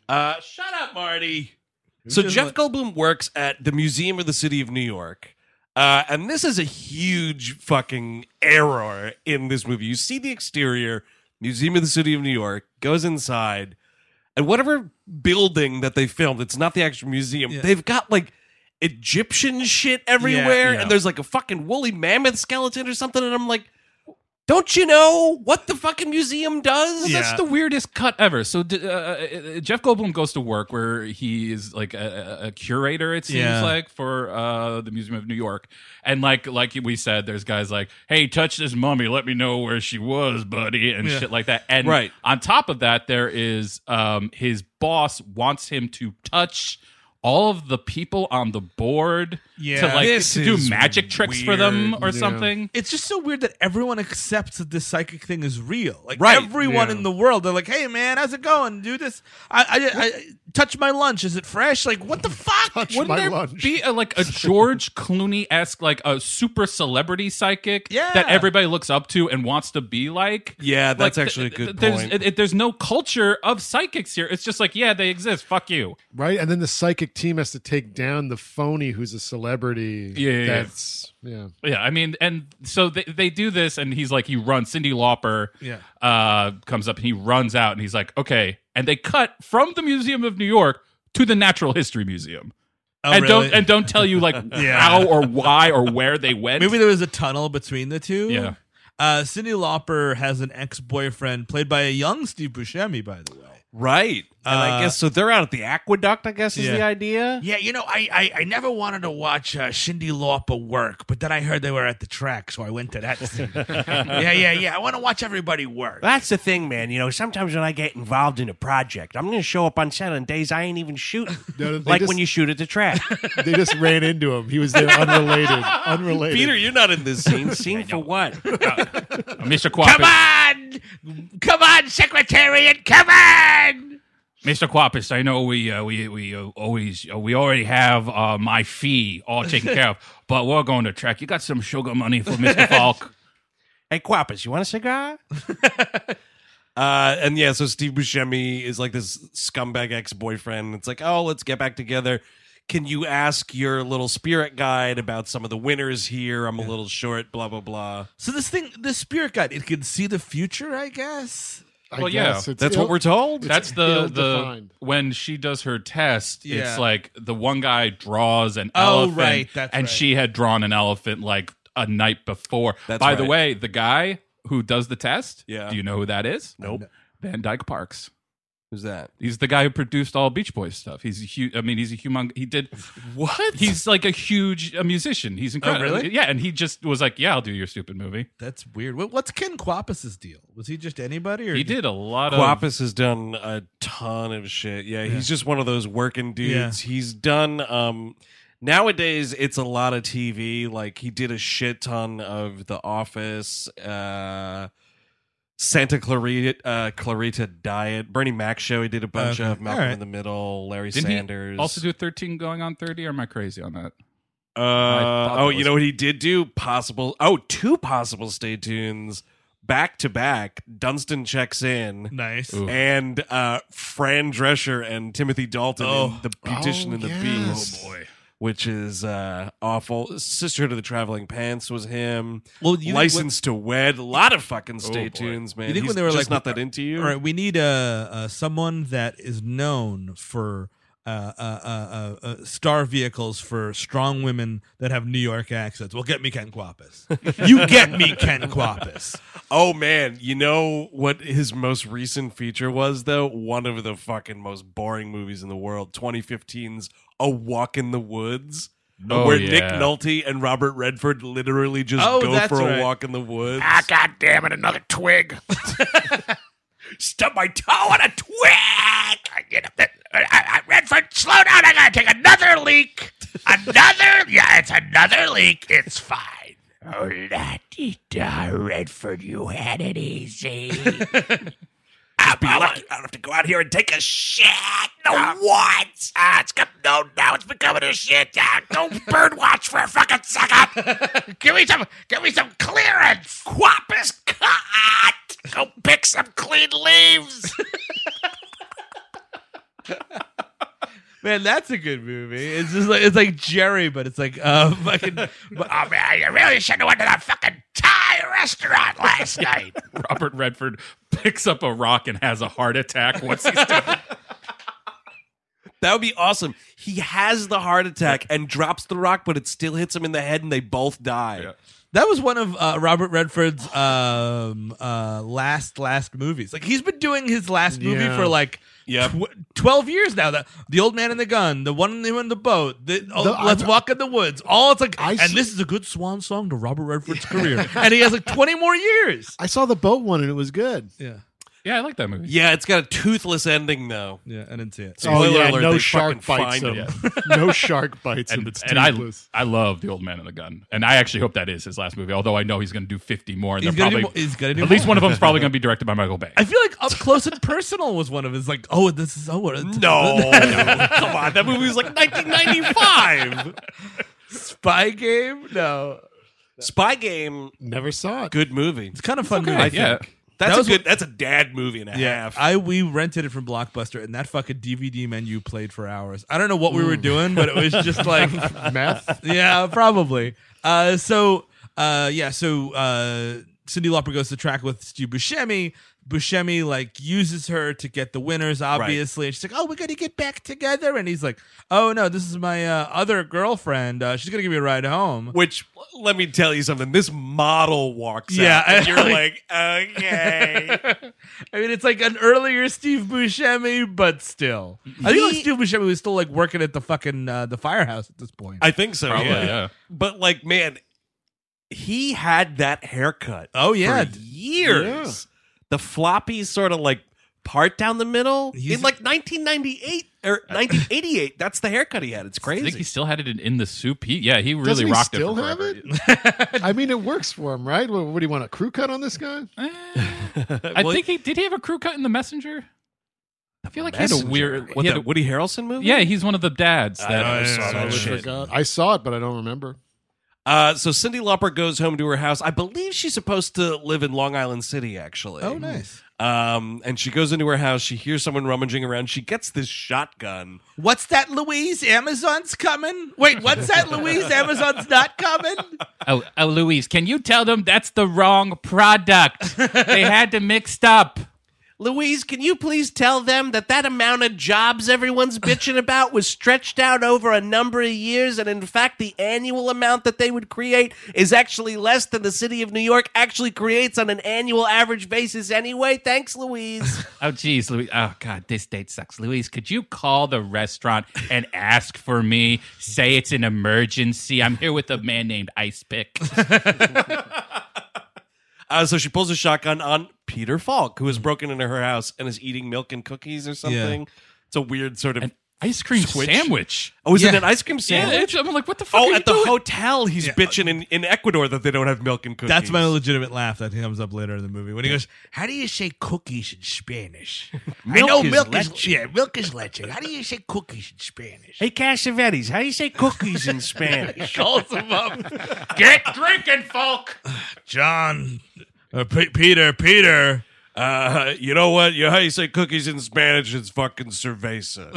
Uh, shut up, Marty. So just Jeff like- Goldblum works at the Museum of the City of New York. Uh, and this is a huge fucking error in this movie. You see the exterior, Museum of the City of New York, goes inside, and whatever building that they filmed, it's not the actual museum. Yeah. They've got like Egyptian shit everywhere, yeah. and there's like a fucking woolly mammoth skeleton or something, and I'm like, don't you know what the fucking museum does? Yeah. That's the weirdest cut ever. So d- uh, uh, Jeff Goldblum goes to work where he is like a, a curator. It seems Yeah. like for uh, the Museum of New York, and like like we said, there's guys like, "Hey, touch this mummy. Let me know where she was, buddy," and Yeah. shit like that. And Right. on top of that, there is um, his boss wants him to touch all of the people on the board Yeah. to like This to do is magic tricks for them weird. or Yeah. something. It's just so weird that everyone accepts that this psychic thing is real. Like Right. everyone Yeah. in the world, they're like, "Hey, man, how's it going? Do this. I, I, I touch my lunch. Is it fresh? Like, what the fuck? Touch Wouldn't my there lunch. be a, like a George Clooney esque, like a super celebrity psychic Yeah. that everybody looks up to and wants to be like? Yeah, that's Like, actually a th- good there's, point. it- it- there's no culture of psychics here. It's just like, yeah, they exist. Fuck you. Right, and then the psychic team has to take down the phony who's a celebrity. Yeah, yeah, yeah. that's yeah. Yeah, I mean, and so they, they do this, and he's like, he runs. Cindy Lauper Yeah. uh, comes up, and he runs out, and he's like, okay. And they cut from the Museum of New York to the Natural History Museum. Oh, and really? don't and don't tell you like Yeah. how or why or where they went. Maybe there was a tunnel between the two. Yeah. Uh, Cyndi Lauper has an ex-boyfriend played by a young Steve Buscemi, by the way. Right. And I Uh, guess so they're out at the aqueduct, I guess is Yeah. the idea. Yeah, you know, I, I, I never wanted to watch uh, Cyndi Lauper work, but then I heard they were at the track, so I went to that scene. yeah, yeah, yeah. I want to watch everybody work. That's the thing, man. You know, sometimes when I get involved in a project, I'm going to show up on set on days I ain't even shooting. No, they like just- when you shoot at the track. They just ran into him. He was there unrelated. Unrelated. Peter, you're not in this scene. Scene for what? Uh, Mister Quappis, on! Come on, Secretariat, come on! Mister Quappis, I know we uh, we we uh, always uh, we already have uh, my fee all taken care of, but we're going to track. You got some sugar money for Mister Falk? Hey, Quappis, you want a cigar? uh, and yeah, so Steve Buscemi is like this scumbag ex-boyfriend. It's like, oh, let's get back together. Can you ask your little spirit guide about some of the winners here? I'm a little short, blah, blah, blah. So this thing, this spirit guide, it can see the future, I guess. I Well, yeah, guess. It's That's what ill- we're told. That's the the ill-defined. when she does her test. Yeah. It's like the one guy draws an Oh, elephant, right, that's and right. she had drawn an elephant like a night before. That's By the right. way, the guy who does the test, Yeah. do you know who that is? Nope. Van Dyke Parks. Who's that? He's the guy who produced all Beach Boys stuff. He's a huge. I mean, he's a humong. He did. What? He's like a huge a musician. He's incredible. really? Yeah, and he just was like, "Yeah, I'll do your stupid movie." That's weird. What, what's Ken Quappis's deal? Was he just anybody? Or He did a lot of. Quappis has done a ton of shit. Yeah, he's just one of those working dudes. He's done um nowadays it's a lot of T V. Like he did a shit ton of The Office, uh Santa Clarita uh Clarita Diet, Bernie Mac show he did a bunch Okay. of, Malcolm All right. in the Middle, Larry Didn't Sanders. he also do thirteen going on thirty? Or am I crazy on that? uh thought oh, that you was- know what he did do? Possible oh, two possible stay tunes back to back. Dunstan checks in. nice. Ooh. And uh, Fran Drescher and Timothy Dalton Oh. in The Beautician Oh, and the yes. Beast. Oh boy. Which is uh, awful. Sisterhood of the Traveling Pants was him. Well, you think License to Wed. A lot of fucking stay boy. tunes, man. You think He's when they were just like, not that into you? All right, we need uh, uh, someone that is known for uh, uh, uh, uh, uh, star vehicles for strong women that have New York accents. Well, get me Ken Quappis. You get me Ken Quappis. Oh man, you know what his most recent feature was though? One of the fucking most boring movies in the world. twenty fifteen's A Walk in the Woods. Oh, where yeah. Nick Nolte and Robert Redford literally just Oh, go that's for a right. walk in the woods. Ah, God damn it, another twig. Stub my toe on a twig. I get up there. I, I, Redford, slow down. I gotta take another leak. Another? Yeah, it's another leak. It's fine. Oh, la-dee-da, Redford, you had it easy. I'll be lucky I don't have to go out here and take a shit. No, what? Ah, it's got, no, now it's becoming a shit. Ah, go bird watch for a fucking second. give me some, give me some clearance. Quappis cut. Go pick some clean leaves. Man, that's a good movie. It's just like it's like Jerry, but it's like uh fucking. Oh man, you really should have went to that fucking Thai restaurant last night. Robert Redford picks up a rock and has a heart attack once he's done. That would be awesome. He has the heart attack and drops the rock, but it still hits him in the head and they both die. Yeah. That was one of uh, Robert Redford's um, uh, last last movies. Like he's been doing his last movie Yeah. for like Yep. tw- twelve years now. The the old man and the gun, the one in the boat. The, oh, The- let's I've- walk in the woods. All it's like, I and s- this is a good swan song to Robert Redford's career. And he has like twenty more years. I saw the boat one and it was good. Yeah, Yeah, I like that movie. Yeah, it's got a toothless ending, though. yeah, I didn't see it. Spoiler oh yeah, alert, no they shark fucking bites find him. him. No shark bites him. And, It's and I, toothless. I love The Old Man and the Gun. And I actually hope that is his last movie, although I know he's going to do fifty more. And He's they're gonna do probably, mo- he's gonna do at least more. one of them is probably going to be directed by Michael Bay. I feel like Up Close and Personal was one of his. Like, oh, this is oh, what? No, come on. That movie was like nineteen ninety-five. Spy Game. No, Spy Game, Never saw it. good movie. it's kind of fun. Okay, movie. I yeah. think. That's That a was good. what- That's a dad movie and a Yeah, half. I we rented it from Blockbuster, and that fucking D V D menu played for hours. I don't know what we were doing, but it was just like, Meth. yeah, probably. Uh, so, uh, yeah, so uh, Cyndi Lauper goes to track with Steve Buscemi. Buscemi like uses her to get the winners, obviously, and she's like, "Oh, we're gonna get back together," and he's like, "Oh no, this is my uh, other girlfriend. Uh, she's gonna give me a ride home." Which, let me tell you something. This model walks Yeah, out, and I- you're like, okay. I mean, it's like an earlier Steve Buscemi, but still, I think like He- Steve Buscemi was still like working at the fucking uh, the firehouse at this point. I think so. Probably, yeah. yeah. But like, man, he had that haircut. Oh, yeah. for years. The floppy sort of like part down the middle He's- in like nineteen ninety-eight or nineteen eighty-eight. That's the haircut he had. It's I think he crazy. still had it in, in the soup. He, yeah, he really Doesn't he rocked still it. For have forever. it? I mean, it works for him, right? What, what do you want, a crew cut on this guy? I Well, think he did. He have a crew cut in The Messenger? I feel like he had a Messenger. weird. What, he had that a- Woody Harrelson movie? yeah, he's one of the dads. I That, know, I saw that Totally shit. forgot. I saw it, but I don't remember. Uh, so Cyndi Lauper goes home to her house. I believe she's supposed to live in Long Island City, actually. Oh, nice. Um, and she goes into her house. She hears someone rummaging around. She gets this shotgun. What's that, Louise? Amazon's coming? Wait, what's that, Louise? Amazon's not coming? oh, oh, Louise, can you tell them that's the wrong product? They had to mixed up. Louise, can you please tell them that that amount of jobs everyone's bitching about was stretched out over a number of years, and in fact, the annual amount that they would create is actually less than the city of New York actually creates on an annual average basis anyway? Thanks, Louise. Oh, geez, Louise. Oh, God, this date sucks. Louise, could you call the restaurant and ask for me? Say it's an emergency. I'm here with a man named Ice Pick. Uh, so she pulls a shotgun on Peter Falk, who has broken into her house and is eating milk and cookies or something. It's a weird sort of. An ice cream Switch. sandwich. oh, is it Yeah. an ice cream Yeah, sandwich? it's- I'm like, what the fuck? Oh, are you at the doing? hotel, he's bitching in, in Ecuador that they don't have milk and cookies. That's my legitimate laugh that comes up later in the movie when he goes, "How do you say cookies in Spanish?" I know is milk leche. is yeah, milk is leche. How do you say cookies in Spanish? Hey, Cassavetes, how do you say cookies in Spanish? Calls him up, Get drinking, Falk. John, uh, P- Peter, Peter. Uh, you know what? You how you say cookies in Spanish? It's fucking cerveza.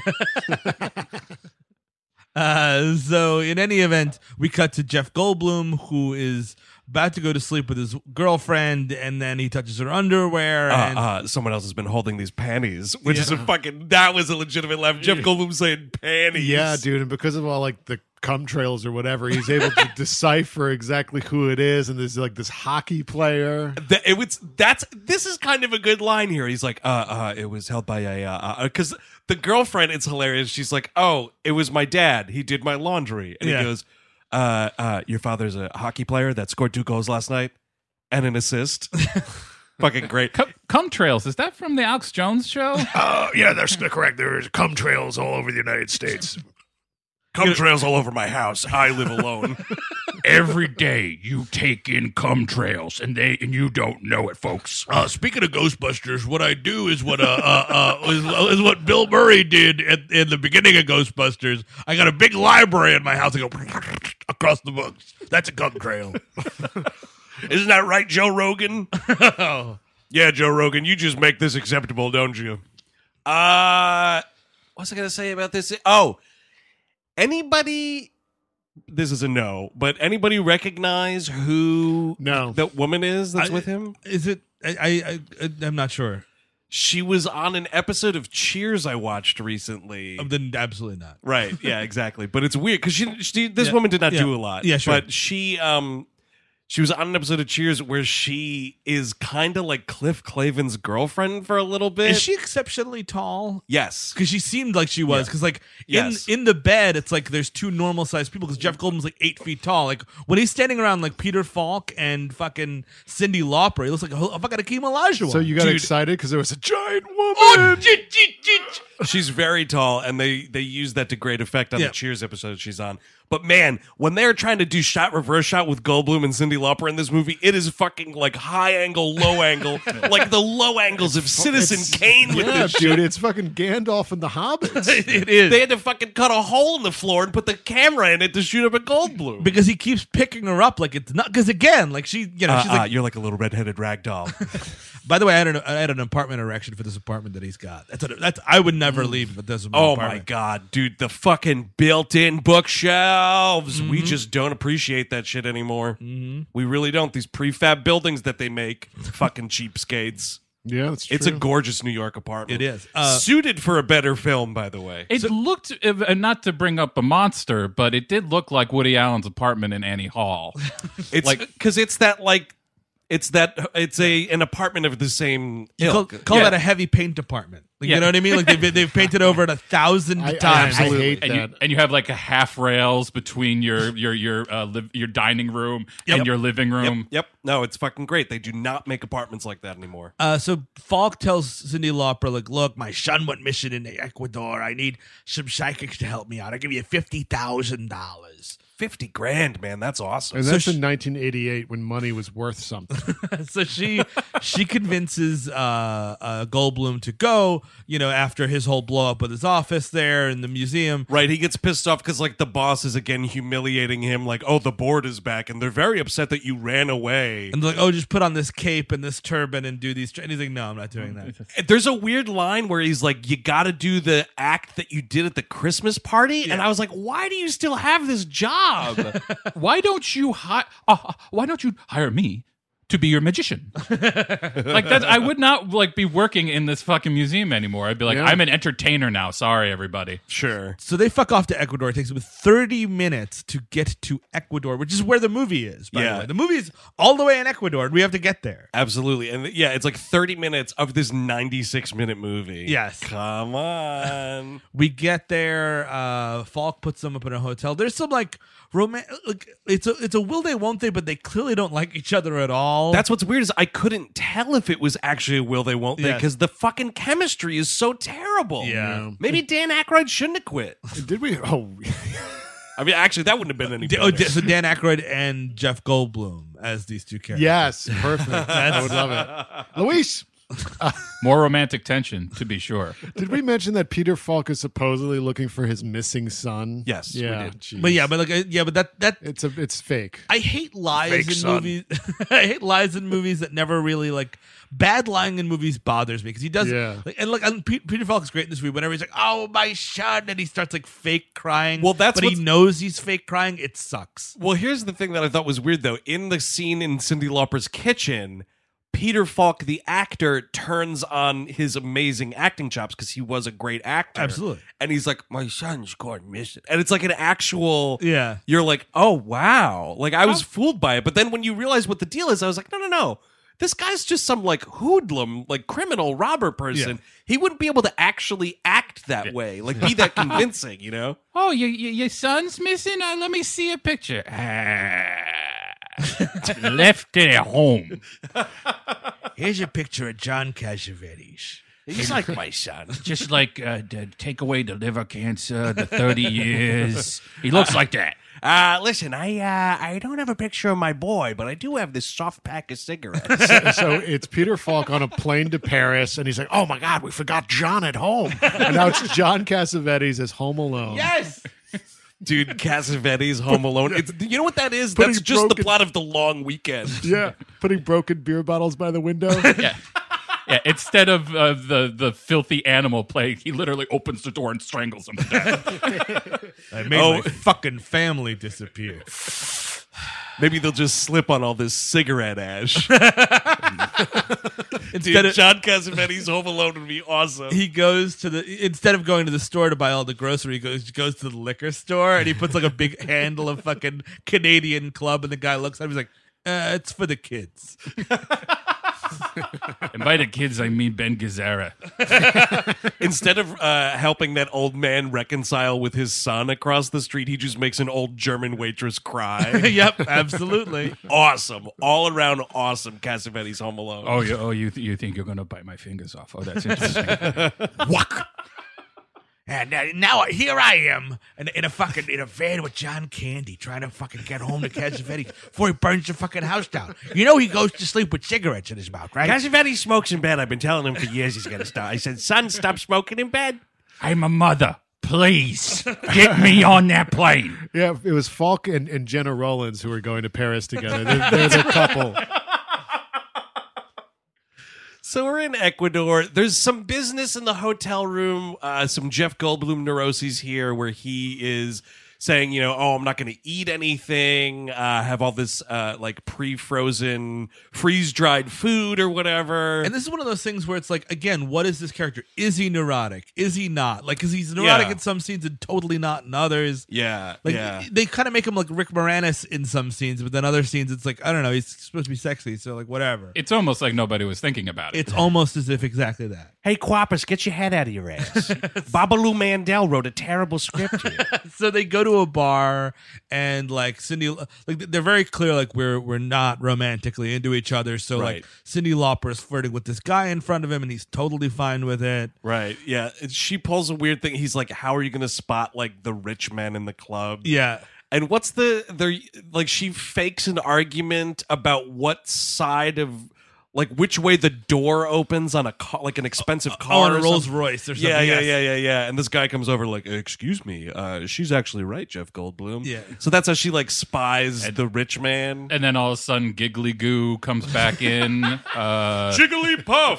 Uh, so in any event, we cut to Jeff Goldblum, who is about to go to sleep with his girlfriend, and then he touches her underwear. Uh, and uh, someone else has been holding these panties, which is a fucking. That was a legitimate laugh. Jeff Goldblum saying panties. Yeah, dude, and because of all like the cum trails or whatever, he's able to decipher exactly who it is, and there's like this hockey player. That, it was that's this is kind of a good line here. He's like, uh, uh, it was held by a uh, because the girlfriend. It's hilarious. She's like, oh, it was my dad. He did my laundry, and Yeah. he goes, uh, uh, your father's a hockey player that scored two goals last night and an assist. Fucking great. Cum, cum trails. Is that from the Alex Jones show? Uh, yeah, that's correct. There's cum trails all over the United States. Cum trails all over my house. I live alone. Every day you take in cum trails, and they and you don't know it, folks. Uh, speaking of Ghostbusters, what I do is what uh, uh, uh is, is what Bill Murray did at in the beginning of Ghostbusters. I got a big library in my house. I go across the books. That's a cum trail. Isn't that right, Joe Rogan? Yeah, Joe Rogan, you just make this acceptable, don't you? Uh what was I going to say about this? Oh, anybody. This is a no, but anybody recognize who No. that woman is that's I- with him? Is it? I, I, I I'm not sure. She was on an episode of Cheers I watched recently. Um, then absolutely not. Right. Yeah, exactly. But it's weird because she, she, this Yeah, woman did not yeah. do a lot. Yeah, sure. But she, um, she was on an episode of Cheers where she is kind of like Cliff Clavin's girlfriend for a little bit. Is she exceptionally tall? Yes. Because she seemed like she was. Yeah. Because like Yes. in in the bed, it's like there's two normal sized people. Because Jeff Goldblum's like eight feet tall. Like when he's standing around like Peter Falk and fucking Cyndi Lauper, he looks like a, a fucking Akeem Olajuwon. So you got Dude. excited because there was a giant woman. Oh, She's very tall, and they they use that to great effect on Yeah. the Cheers episode she's on. But man, when they're trying to do shot reverse shot with Goldblum and Cyndi Lauper in this movie, it is fucking like high angle, low angle, like the low angles of Citizen It's- Kane with yeah, this shit. dude, it's fucking Gandalf and the Hobbits. it is. They had to fucking cut a hole in the floor and put the camera in it to shoot up at Goldblum. because he keeps picking her up like it's not. Because again, like she, you know, Uh, she's uh, like. you're like a little redheaded rag doll. By the way, I had an, I had an apartment erection for this apartment that he's got. That's a, that's I would never leave, but this is my Oh my apartment. god, dude, the fucking built-in bookshelves. We Mm-hmm. just don't appreciate that shit anymore. We really don't. These prefab buildings that they make, fucking cheapskates. Yeah, that's true. It's a gorgeous New York apartment. It is. Uh, Suited for a better film, by the way. It looked, uh, not to bring up a monster, but it did look like Woody Allen's apartment in Annie Hall. It's like- because it's that like it's that it's a an apartment of the same You call, ilk. call Yeah. that a heavy paint department. Like, Yeah. You know what I mean? Like they've, they've painted over it a thousand I- I times. absolutely hate and that. you, and you have like a half rails between your your your uh, liv- your dining room Yep. and your living Yep, room. yep. No, it's fucking great. They do not make apartments like that anymore. Uh, so Falk tells Cyndi Lauper, like, look, my son went missing in Ecuador. I need some psychics to help me out. I'll give you fifty thousand dollars. Fifty grand, man. That's awesome. And that's So in sh- nineteen eighty-eight when money was worth something. So she she convinces uh, uh, Goldblum to go, you know, after his whole blow up with his office there in the museum. Right, he gets pissed off because like the boss is again humiliating him. Like, oh, the board is back, and they're very upset that you ran away. And they're like, oh, just put on this cape and this turban and do these. Tra-. And he's like, no, I'm not doing that. There's a weird line where he's like, "You got to do the act that you did at the Christmas party," and I was like, "Why do you still have this job?" Why don't you hi- uh, Why don't you hire me to be your magician? Like that, I would not like be working in this fucking museum anymore. I'd be like, Yeah. I'm an entertainer now. Sorry, everybody. Sure. So they fuck off to Ecuador. It takes them thirty minutes to get to Ecuador, which is where the movie is, by Yeah. the way. The movie is all the way in Ecuador, and we have to get there. Absolutely. And yeah, it's like thirty minutes of this ninety-six minute movie. Yes. Come on. We get there. Uh, Falk puts them up in a hotel. There's some like romantic. Like, it's a it's a will they won't they, but they clearly don't like each other at all. That's what's weird is I couldn't tell if it was actually a will they won't they Yes. because the fucking chemistry is so terrible. Yeah. Maybe Dan Aykroyd shouldn't have quit. Did we? Oh, I mean, actually, that wouldn't have been any Da- better. oh, Da- so Dan Aykroyd and Jeff Goldblum as these two characters. yes, perfect. I would love it. Luis, More romantic tension, to be sure. did we mention that Peter Falk is supposedly looking for his missing son? Yes, we Yeah. did. geez. But yeah, but like uh, yeah, but that that it's a it's fake. I hate lies Fake in son. movies. I hate lies in movies that never really like bad lying in movies bothers me because he does. Yeah. Like, and like and Pe- Peter Falk is great in this movie. Whenever he's like, "Oh my son," and he starts like fake crying. Well, that's but he what's- knows he's fake crying. It sucks. Well, here's the thing that I thought was weird, though. In the scene in Cyndi Lauper's kitchen, Peter Falk, the actor, turns on his amazing acting chops because he was a great actor. Absolutely. And he's like, my son's gone missing. And it's like an actual... Yeah. You're like, oh, wow. Like, I was fooled by it. But then when you realize what the deal is, I was like, no, no, no. This guy's just some, like, hoodlum, like, criminal robber person. Yeah. He wouldn't be able to actually act that way. Like, be that convincing, you know? Oh, your your, your son's missing. Uh, let me see a picture. Ah, left it at home. Here's a picture of John Cassavetes. He's like my son. Just like uh, to take away the liver cancer, the thirty years. He looks like that. Uh, listen, I uh, I don't have a picture of my boy, but I do have this soft pack of cigarettes. so, so it's Peter Falk on a plane to Paris, and he's like, "Oh my God, we forgot John at home." And now it's John Cassavetes as Home Alone. Yes. Dude, Cassavetes Home Alone. It's, you know what that is? Putting That's just the broken- plot of The Long Weekend. Yeah, putting broken beer bottles by the window. Yeah. Yeah, instead of uh, the the filthy animal plague, he literally opens the door and strangles him to death. I made Oh. my fucking family disappear. Maybe they'll just slip on all this cigarette ash. Instead Dude, of, John Cassavetes Home Alone would be awesome. he goes to the instead of going to the store to buy all the grocery, he goes goes to the liquor store and he puts like a big handle of fucking Canadian Club, and the guy looks at him, he's like, uh, "It's for the kids." And by the kids, I mean Ben Gazzara. Instead of uh, helping that old man reconcile with his son across the street, he just makes an old German waitress cry. Yep, absolutely. Awesome. All around awesome Cassavetes Home Alone. Oh, you, oh, you, th- you think you're going to bite my fingers off? Oh, that's interesting. Walk. And uh, now here I am in, in a fucking in a van with John Candy, trying to fucking get home to Cassavetes before he burns the fucking house down. You know he goes to sleep with cigarettes in his mouth, right? Cassavetes smokes in bed. I've been telling him for years he's going to stop. I said, son, stop smoking in bed. I'm a mother. Please get me on that plane. Yeah, it was Falk and, and Jenna Rollins who were going to Paris together. They're, they're the couple. So we're in Ecuador. There's some business in the hotel room. Uh, some Jeff Goldblum neuroses here where he is saying, you know, oh, I'm not going to eat anything. Uh, have all this uh, like pre-frozen, freeze-dried food or whatever. And this is one of those things where it's like, again, what is this character? Is he neurotic? Is he not? Like, because he's neurotic Yeah. in some scenes and totally not in others. yeah, Like yeah. they kind of make him like Rick Moranis in some scenes, but then other scenes it's like, I don't know, he's supposed to be sexy, so like whatever. It's almost like nobody was thinking about it. It's almost as if exactly that. Hey, Quappas, get your head out of your ass. Babalu Mandel wrote a terrible script here. So they go to a bar and like Cindy, like they're very clear, like we're we're not romantically into each other. So Right. like Cindy Lauper is flirting with this guy in front of him, and he's totally fine with it. Right, yeah. She pulls a weird thing. He's like, how are you going to spot like the rich men in the club? Yeah. And what's the there like she fakes an argument about what side of like which way the door opens on a car, like an expensive car Oh, on or a Rolls something. Royce or something. Yeah, yeah, yes. yeah, yeah, yeah. And this guy comes over like, excuse me, uh, she's actually right, Jeff Goldblum. Yeah. So that's how she like spies the rich man. and then all of a sudden, Giggly Goo comes back in. Uh, Jigglypuff.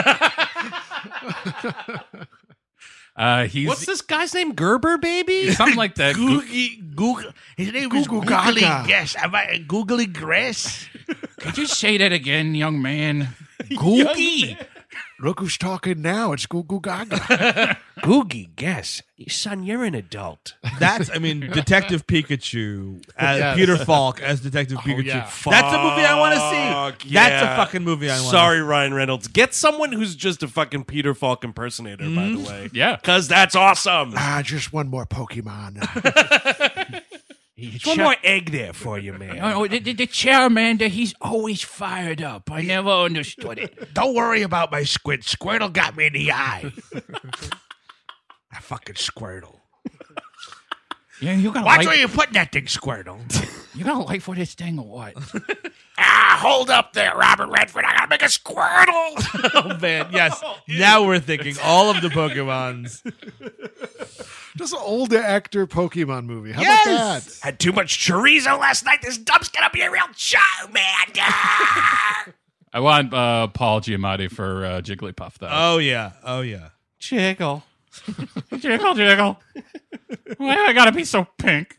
uh, he's What's this guy's name? Gerber, baby? something like that. Goo- Googie, Google. His name is Goo Goo Googly. Gaga. Yes, am I Googly Grass? Could you say that again, young man? Googie. Look who's talking now. It's Goo Goo Gaga. Googie, guess. Son, you're an adult. That's, I mean, Detective Pikachu, as Yes. Peter Falk as Detective Pikachu. yeah. That's a movie I want to Fuck, see. That's yeah. a fucking movie I want. Sorry, Ryan Reynolds. Get someone who's just a fucking Peter Falk impersonator, by the way. Yeah. Because that's awesome. ah, just one more Pokemon. One more egg there for you, man. Oh, the, the, the Charmander, he's always fired up. I never understood it. Don't worry about my squid. Squirtle got me in the eye. I fucking Squirtle. Yeah, you got Watch light, where you putting that thing, Squirtle. you got light for this thing or what? Ah, hold up there, Robert Redford. I gotta make a Squirtle. Oh man, yes. Now we're thinking all of the Pokemons. Just an older actor Pokemon movie. How Yes! about that? Had too much chorizo last night. This dump's gonna be a real show, man. Ah. I want uh, Paul Giamatti for uh, Jigglypuff, though. Oh yeah, oh yeah. Jiggle. jiggle, jiggle. Why I gotta be so pink?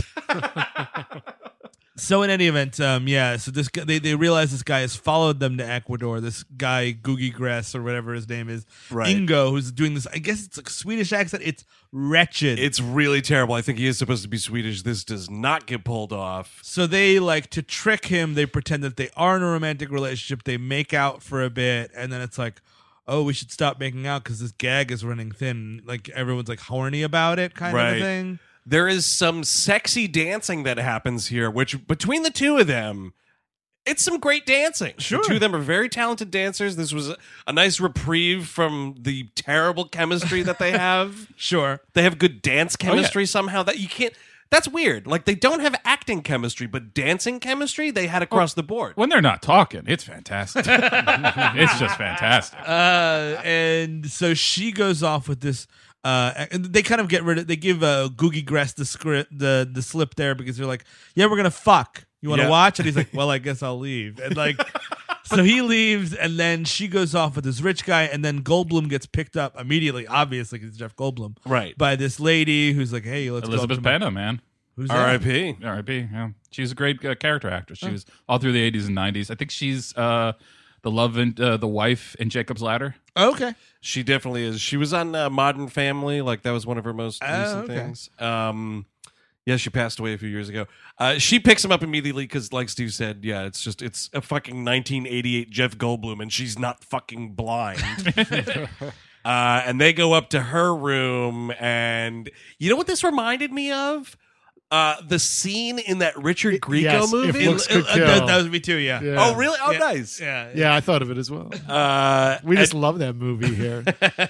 So in any event, um, yeah. So this guy, they they realize this guy has followed them to Ecuador. This guy Googie Grass or whatever his name is, Right. Ingo, who's doing this. I guess it's a Swedish accent. It's wretched. It's really terrible. I think he is supposed to be Swedish. This does not get pulled off. So they like to trick him. They pretend that they are in a romantic relationship. They make out for a bit, and then it's like, oh, we should stop making out because this gag is running thin. Like everyone's like horny about it, kind of Right. a thing. There is some sexy dancing that happens here, which between the two of them, it's some great dancing. Sure. The two of them are very talented dancers. This was a, a nice reprieve from the terrible chemistry that they have. Sure. They have good dance chemistry somehow that you can't. That's weird. Like they don't have acting chemistry, but dancing chemistry they had across the board. When they're not talking, it's fantastic. It's just fantastic. Uh, and so she goes off with this. Uh, and they kind of get rid of. They give uh, Googie Grass the script, the the slip there because they're like, "Yeah, we're gonna fuck. You want to Yeah. watch?" And he's like, "Well, I guess I'll leave." And like, So he leaves, and then she goes off with this rich guy, and then Goldblum gets picked up immediately, obviously, because it's Jeff Goldblum, Right. by this lady who's like, hey, let's Elizabeth go up to Pena, man. my- Who's R I that? P R I P Yeah, she's a great uh, character actress. She was all through the eighties and nineties. I think she's uh, the love and uh, the wife in Jacob's Ladder. Okay. She definitely is. She was on uh, Modern Family. Like, that was one of her most Oh, recent okay. things. Um, yeah, she passed away a few years ago. Uh, she picks him up immediately because, like Steve said, yeah, it's just, it's a fucking nineteen eighty-eight Jeff Goldblum, and she's not fucking blind. uh, and they go up to her room, and you know what this reminded me of? Uh, the scene in that Richard Grieco yes, if movie. looks could Uh, kill. that, that was me too, yeah. Yeah. Oh, really? Oh, Yeah. nice. Yeah. Yeah, I thought of it as well. Uh, We just love that movie here.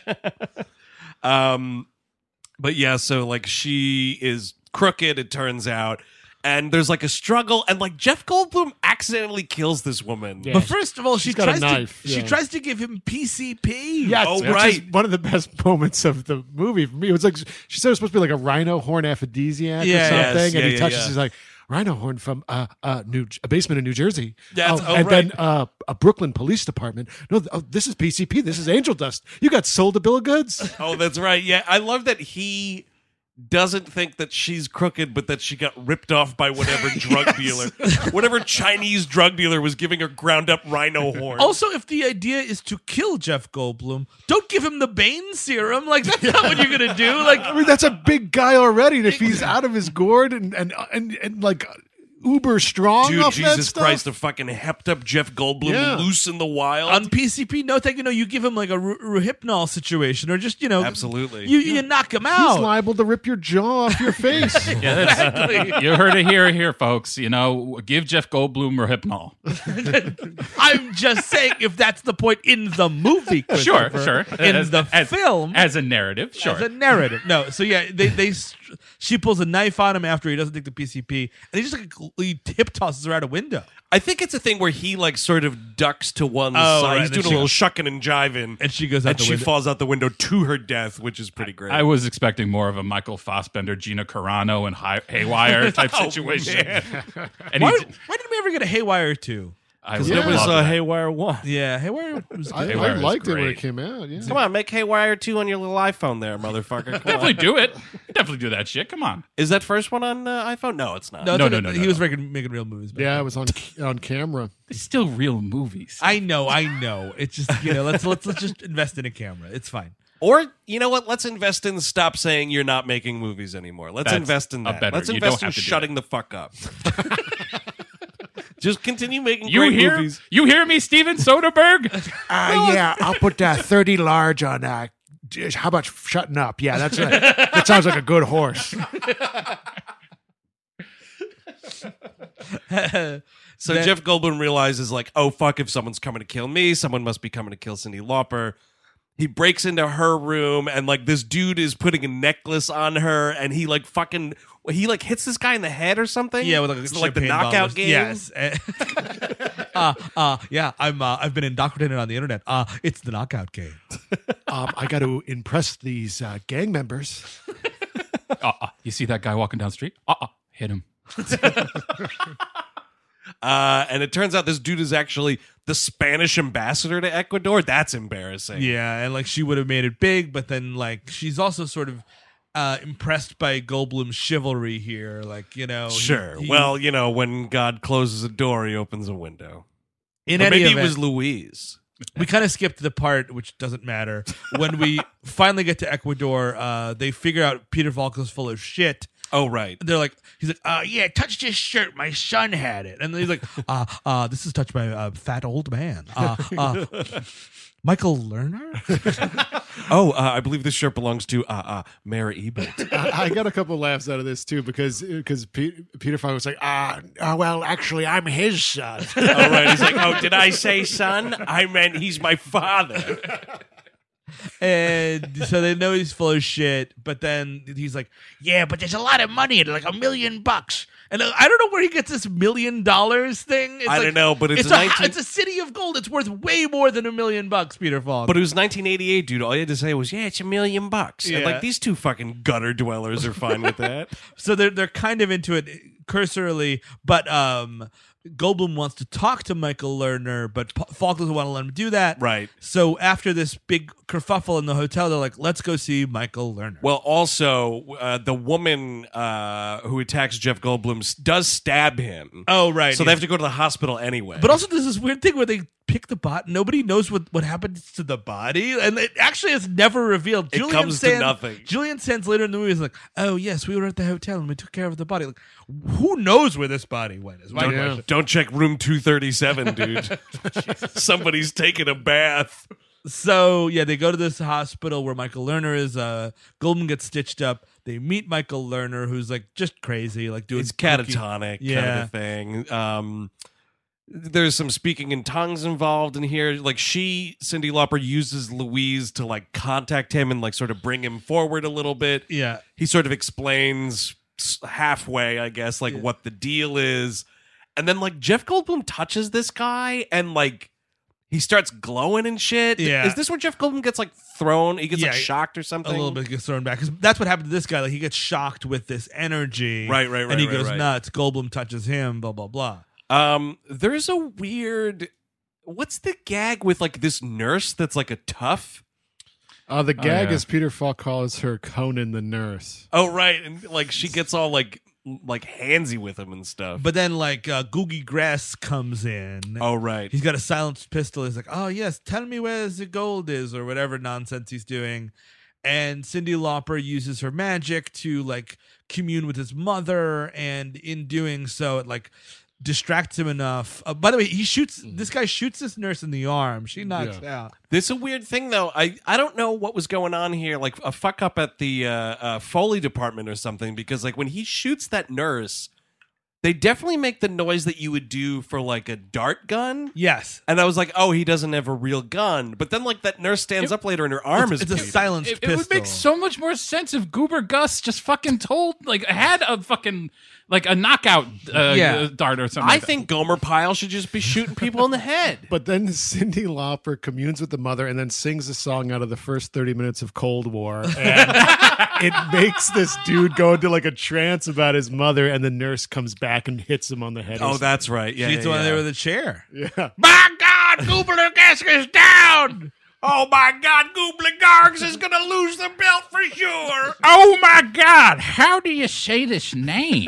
um, but yeah, so like she is crooked, it turns out, and there's like a struggle, and like Jeff Goldblum accidentally kills this woman. Yeah. But first of all, she She's got a tries knife, to she yeah. tries to give him P C P. Yes, Oh, which right. is one of the best moments of the movie for me. It was like she said it was supposed to be like a rhino horn aphrodisiac Yeah, or something, yes, and yeah, he yeah, touches. yeah. He's like rhino horn from uh, uh, New a basement in New Jersey. That's- oh, oh, and right. then uh, a Brooklyn Police Department. No, th- oh, this is P C P. This is angel dust. You got sold a bill of goods. Oh, that's right. Yeah, I love that he doesn't think that she's crooked, but that she got ripped off by whatever drug dealer, whatever Chinese drug dealer was giving her ground up rhino horn. Also, if the idea is to kill Jeff Goldblum, don't give him the Bane serum. Like that's not what you're gonna do. Like I mean, that's a big guy already. And if he's out of his gourd and and and, and like uber strong, Dude, off that Jesus stuff, Christ, a fucking hepped up Jeff Goldblum Yeah. loose in the wild. on P C P, no thank you. No, you give him like a Ru- Rohypnol situation, or just you know, Absolutely. you you knock him he's out. liable to rip your jaw off your face. Yeah, that's, you heard it here, here, folks. You know, give Jeff Goldblum Rohypnol. I'm just saying, if that's the point in the movie, Sure, Christopher, sure. in As- the as- film, as a narrative, sure. as a narrative. No, so yeah, they they she pulls a knife on him after he doesn't take the P C P, and he just like he hip tosses her out a window, I think it's a thing where he like sort of ducks to one Oh, side. right, He's then doing a she- little shucking and jiving, and she goes out and the she window. falls out the window to her death, which is pretty great. I was expecting more of a Michael Fassbender, Gina Carano, and Hay- Haywire type Oh, situation. man. And Why, he, why didn't we ever get a Haywire two? I Because would there was love uh, that. Haywire one. Yeah, Haywire was I, good. Haywire I is liked it when it great. came out. Yeah. Come on, make Haywire two on your little iPhone there, motherfucker. Come Definitely on. do it. Definitely do that shit. Come on. Is that first one on uh, iPhone? No, it's not. No, No, no, no, no, He no, was no. making, making real movies. back Yeah, then. it was on on camera. It's still real movies. I know, I know. It's just you know, let's let's let's just invest in a camera. It's fine. Or, you know what? Let's invest in stop saying you're not making movies anymore. Let's That's invest in a that. better- Let's you invest don't in have to do shutting the fuck up. Just continue making you great hear? movies. You hear me, Steven Soderbergh? Uh, yeah, I'll put uh, thirty large on. Uh, how about shutting up? Yeah, that's a, that sounds like a good horse. So That- Jeff Goldblum realizes, like, oh, fuck, if someone's coming to kill me, someone must be coming to kill Cyndi Lauper. He breaks into her room, and, like, this dude is putting a necklace on her, and he, like, fucking, he, like, hits this guy in the head or something? Yeah, with like, It's a like the champagne knockout bottle. game? Yes. uh, uh, yeah, I'm. Uh, I've been indoctrinated on the internet. Uh, it's the knockout game. Um, I got to impress these uh, gang members. Uh-uh. You see that guy walking down the street? Uh-uh. Hit him. Uh, and it turns out this dude is actually the Spanish ambassador to Ecuador. That's embarrassing. Yeah, and like she would have made it big, but then like she's also sort of uh, impressed by Goldblum's chivalry here. Like you know, he- Sure. he- well, you know, when God closes a door, he opens a window. in Or any maybe event, it was Louise. we kind of skipped the part which doesn't matter. When we finally get to Ecuador, uh, they figure out Peter Falk is full of shit. Oh, right. They're like, he's like, uh, yeah, touch this shirt. My son had it. And then he's like, uh, uh, this is touched by a fat old man. Uh, uh, Michael Lerner? Oh, uh, I believe this shirt belongs to uh, uh, Mayor Ebert. I, I got a couple laughs out of this too because because Pe- Peter Falk was like, ah, Uh, well, actually, I'm his son. All right. He's like, oh, did I say son? I meant he's my father. And so they know he's full of shit. But then he's like, Yeah, but there's a lot of money in it, like a million bucks. and I don't know where he gets this million dollars thing. It's I like- don't know, but it's, It's a a, nineteen it's a city of gold. It's worth way more than a million bucks, Peter Falk. But it was nineteen eighty-eight, dude. All you had to say was, yeah, it's a million bucks. And, Yeah. like, these two fucking gutter dwellers are fine with that. So they're they're kind of into it cursorily, but um, Goldblum wants to talk to Michael Lerner, but P- Falk doesn't want to let him do that. Right. So after this big kerfuffle in the hotel, they're like, let's go see Michael Lerner. Well, also, uh, the woman uh, who attacks Jeff Goldblum s- does stab him. oh, right. So they have to go to the hospital anyway. But also, there's this weird thing where they pick the bot. Nobody knows what, what happens to the body, and it actually is never revealed. It comes to nothing. Julian Sands later in the movie is like, "Oh yes, we were at the hotel and we took care of the body." Like, who knows where this body went? Is my don't, question. don't check room two thirty-seven, dude. Somebody's taking a bath. So yeah, they go to this hospital where Michael Lerner is. Uh, Goldman gets stitched up. They meet Michael Lerner, who's like just crazy, like doing It's kooky- catatonic kind Yeah. of thing. Um, there's some speaking in tongues involved in here. Like she, Cyndi Lauper, uses Louise to like contact him and like sort of bring him forward a little bit. Yeah, He sort of explains s- halfway, I guess, like Yeah. what the deal is. And then like Jeff Goldblum touches this guy and like he starts glowing and shit. Yeah. Is this where Jeff Goldblum gets like thrown? He gets Yeah, like shocked or a something? little bit gets thrown back because that's what happened to this guy. Like he gets shocked with this energy, Right, right, right, and he right, goes right. nuts. Goldblum touches him. Blah blah blah. Um, there's a weird. What's the gag with like this nurse that's like a tough? Uh, the gag yeah. is Peter Falk calls her Conan the nurse. Oh right, and like she gets all like like handsy with him and stuff. But then like uh, Googie Grass comes in. oh right, He's got a silenced pistol. He's like, "Oh yes, tell me where the gold is," or whatever nonsense he's doing. And Cyndi Lauper uses her magic to like commune with his mother, and in doing so, it like distracts him enough. Uh, by the way, he shoots. This guy shoots this nurse in the arm. She knocks out. this is a weird thing though. I I don't know what was going on here. Like a fuck up at the uh, uh, Foley department or something. Because like when he shoots that nurse, they definitely make the noise that you would do for like a dart gun. Yes. And I was like, oh, he doesn't have a real gun. But then, like, that nurse stands up later and her arm It's, is it's a bleeding. silenced It, pistol. it would make so much more sense if Goober Gus just fucking told, like, had a fucking, like, a knockout uh, Yeah. uh, dart or something. I like that. think Gomer Pyle should just be shooting people in the head. But then Cyndi Lauper communes with the mother and then sings a song out of the first thirty minutes of Cold War. And it makes this dude go into like a trance about his mother, and the nurse comes back and hits him on the head. or Oh, something. that's right. Yeah, She's yeah, the one yeah. there with a chair. Yeah. My God, Goobler Gask is down! Oh, my God, Goobler Gargs is going to lose the belt for sure. Oh my God! How do you say this name?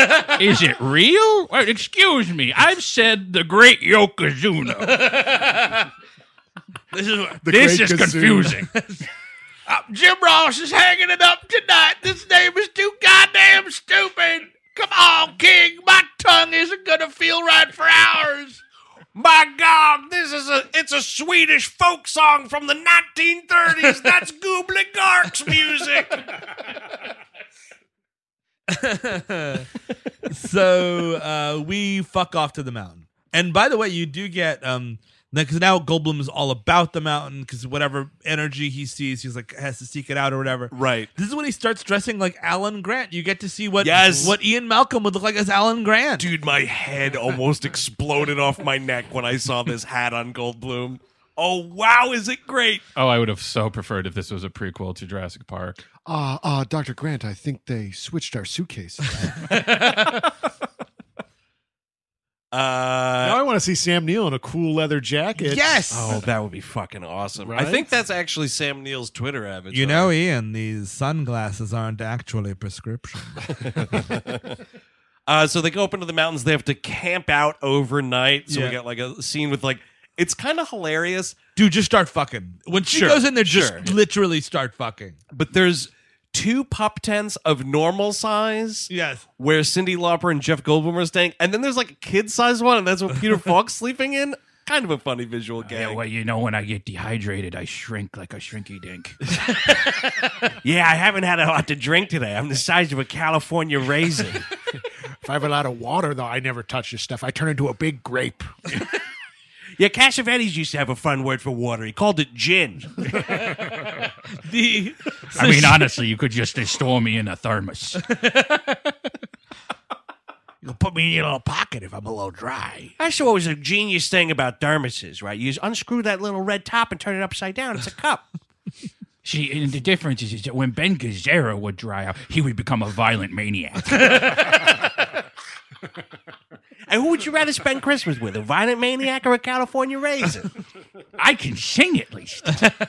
Is it real? Well, excuse me. I've said the Great Yokozuna. This is The This Great is Gazoo. confusing. Uh, Jim Ross is hanging it up tonight. This name is too goddamn stupid. Come on, King. My tongue isn't gonna feel right for hours. My God, this is a it's a Swedish folk song from the nineteen thirties. That's Goobler Gargs music. So uh, we fuck off to the mountain. And by the way, you do get um because now Goldblum is all about the mountain because whatever energy he sees, he's like has to seek it out or whatever. Right. This is when he starts dressing like Alan Grant. You get to see what Yes. what Ian Malcolm would look like as Alan Grant. Dude, my head almost exploded off my neck when I saw this hat on Goldblum. Oh, wow, is it great? Oh, I would have so preferred if this was a prequel to Jurassic Park. Uh, uh, Doctor Grant, I think they switched our suitcases. Uh, Now I want to see Sam Neill in a cool leather jacket. Yes. oh, that would be fucking awesome. I Right? think that's actually Sam Neill's Twitter avatar. You know, Ian, these sunglasses aren't actually prescription. Uh, so they go up into the mountains. They have to camp out overnight. So Yeah. we got like a scene with like, it's kind of hilarious, Dude, just start fucking. When she Sure, goes in there, just sure. literally start fucking. but there's two pup tents of normal size Yes. where Cyndi Lauper and Jeff Goldblum are staying. And then there's like a kid-sized one, and that's what Peter Falk's sleeping in. Kind of a funny visual gag. Yeah, well, you know, when I get dehydrated, I shrink like a shrinky dink. Yeah, I haven't had a lot to drink today. I'm the size of a California raisin. If I have a lot of water, though, I never touch this stuff. I turn into a big grape. Yeah, Cassavetes used to have a fun word for water. He called it gin. The I mean, honestly, you could just store me in a thermos. You'll put me in your little pocket if I'm a little dry. That's what was a genius thing about thermoses, right? You just unscrew that little red top and turn it upside down. It's a cup. See, and the difference is, is that when Ben Gazzara would dry out, he would become a violent maniac. And who would you rather spend Christmas with, a violent maniac or a California raisin? I can sing at least.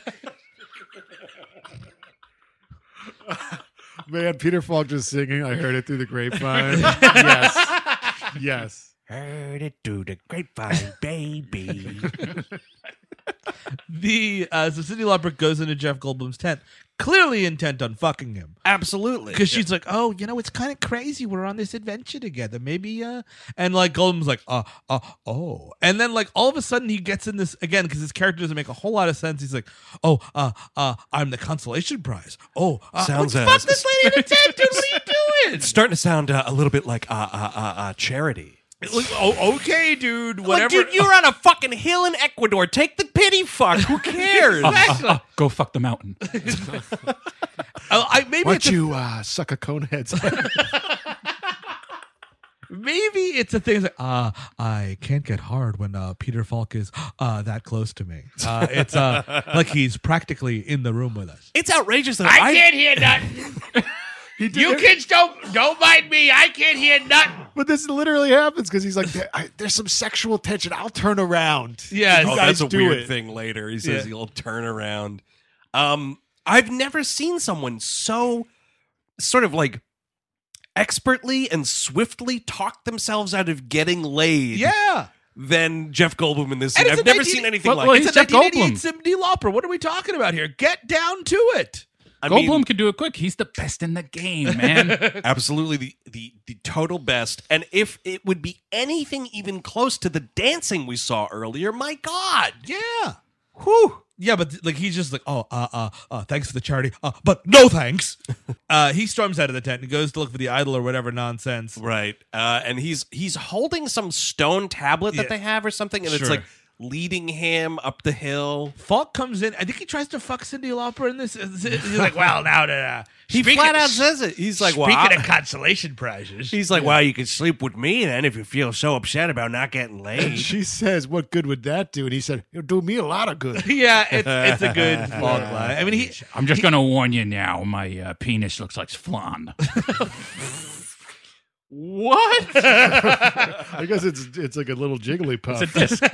Man, Peter Falk just singing. I heard it through the grapevine. Yes. Yes. Heard it through the grapevine, baby. The uh, so Cyndi Lauper goes into Jeff Goldblum's tent, clearly intent on fucking him. Absolutely. Because she's like, oh, you know, it's kind of crazy. We're on this adventure together. Maybe, uh, and like Goldblum's like, uh, uh, oh. And then like all of a sudden he gets in this again because his character doesn't make a whole lot of sense. He's like, oh, uh, uh, I'm the consolation prize. Oh, uh, Sounds like, uh, fuck this lady in the tent, dude. What are you doing? It's starting to sound uh, a little bit like uh, uh, uh, uh, charity. Like, oh, okay, dude. Like, Whatever. dude, you're on a fucking hill in Ecuador. Take the pity fuck. Who cares? Exactly. Oh, go fuck the mountain. Oh, I, maybe Why it's don't a, you uh, suck a cone head's maybe it's a thing. It's like, uh, I can't get hard when uh, Peter Falk is uh, that close to me. Uh, it's uh, like he's practically in the room with us. It's outrageous that I I can't hear nothing. You kids don't don't mind me. I can't hear nothing. But this literally happens because he's like, I, there's some sexual tension. I'll turn around. Yes. You Oh, guys that's a do weird it. thing later. He says Yeah. he'll turn around. Um, I've never seen someone so sort of like expertly and swiftly talk themselves out of getting laid Yeah. than Jeff Goldblum in this And scene. it's I've a never nineteen seen anything well, like well, it. he's It's a Jeff nineteen eighty-eight Goldblum. Cyndi Lauper. What are we talking about here? Get down to it. I Goldblum mean, can do it quick. He's the best in the game, man. absolutely the, the the total best. And if it would be anything even close to the dancing we saw earlier, my God. Yeah. Whew. Yeah, but like he's just like, oh, uh, uh, uh, thanks for the charity, uh, but no thanks. uh, he storms out of the tent and goes to look for the idol or whatever nonsense. Right. Uh, and he's he's holding some stone tablet that Yeah. they have or something, and it's Sure. like leading him up the hill. Falk comes in. I think he tries to fuck Cyndi Lauper in this. He's like, well, now that uh, He Speaking- flat out says it. He's like, well, Speaking I- of consolation prizes, he's like, well, you can sleep with me then if you feel so upset about not getting And laid. she says, what good would that do? And he said, it'll do me a lot of good. yeah, it's it's a good Falk line. I mean, he I'm just going to warn you now. My uh, penis looks like flan. what? I guess it's it's like a little jiggly puff. It's a disc.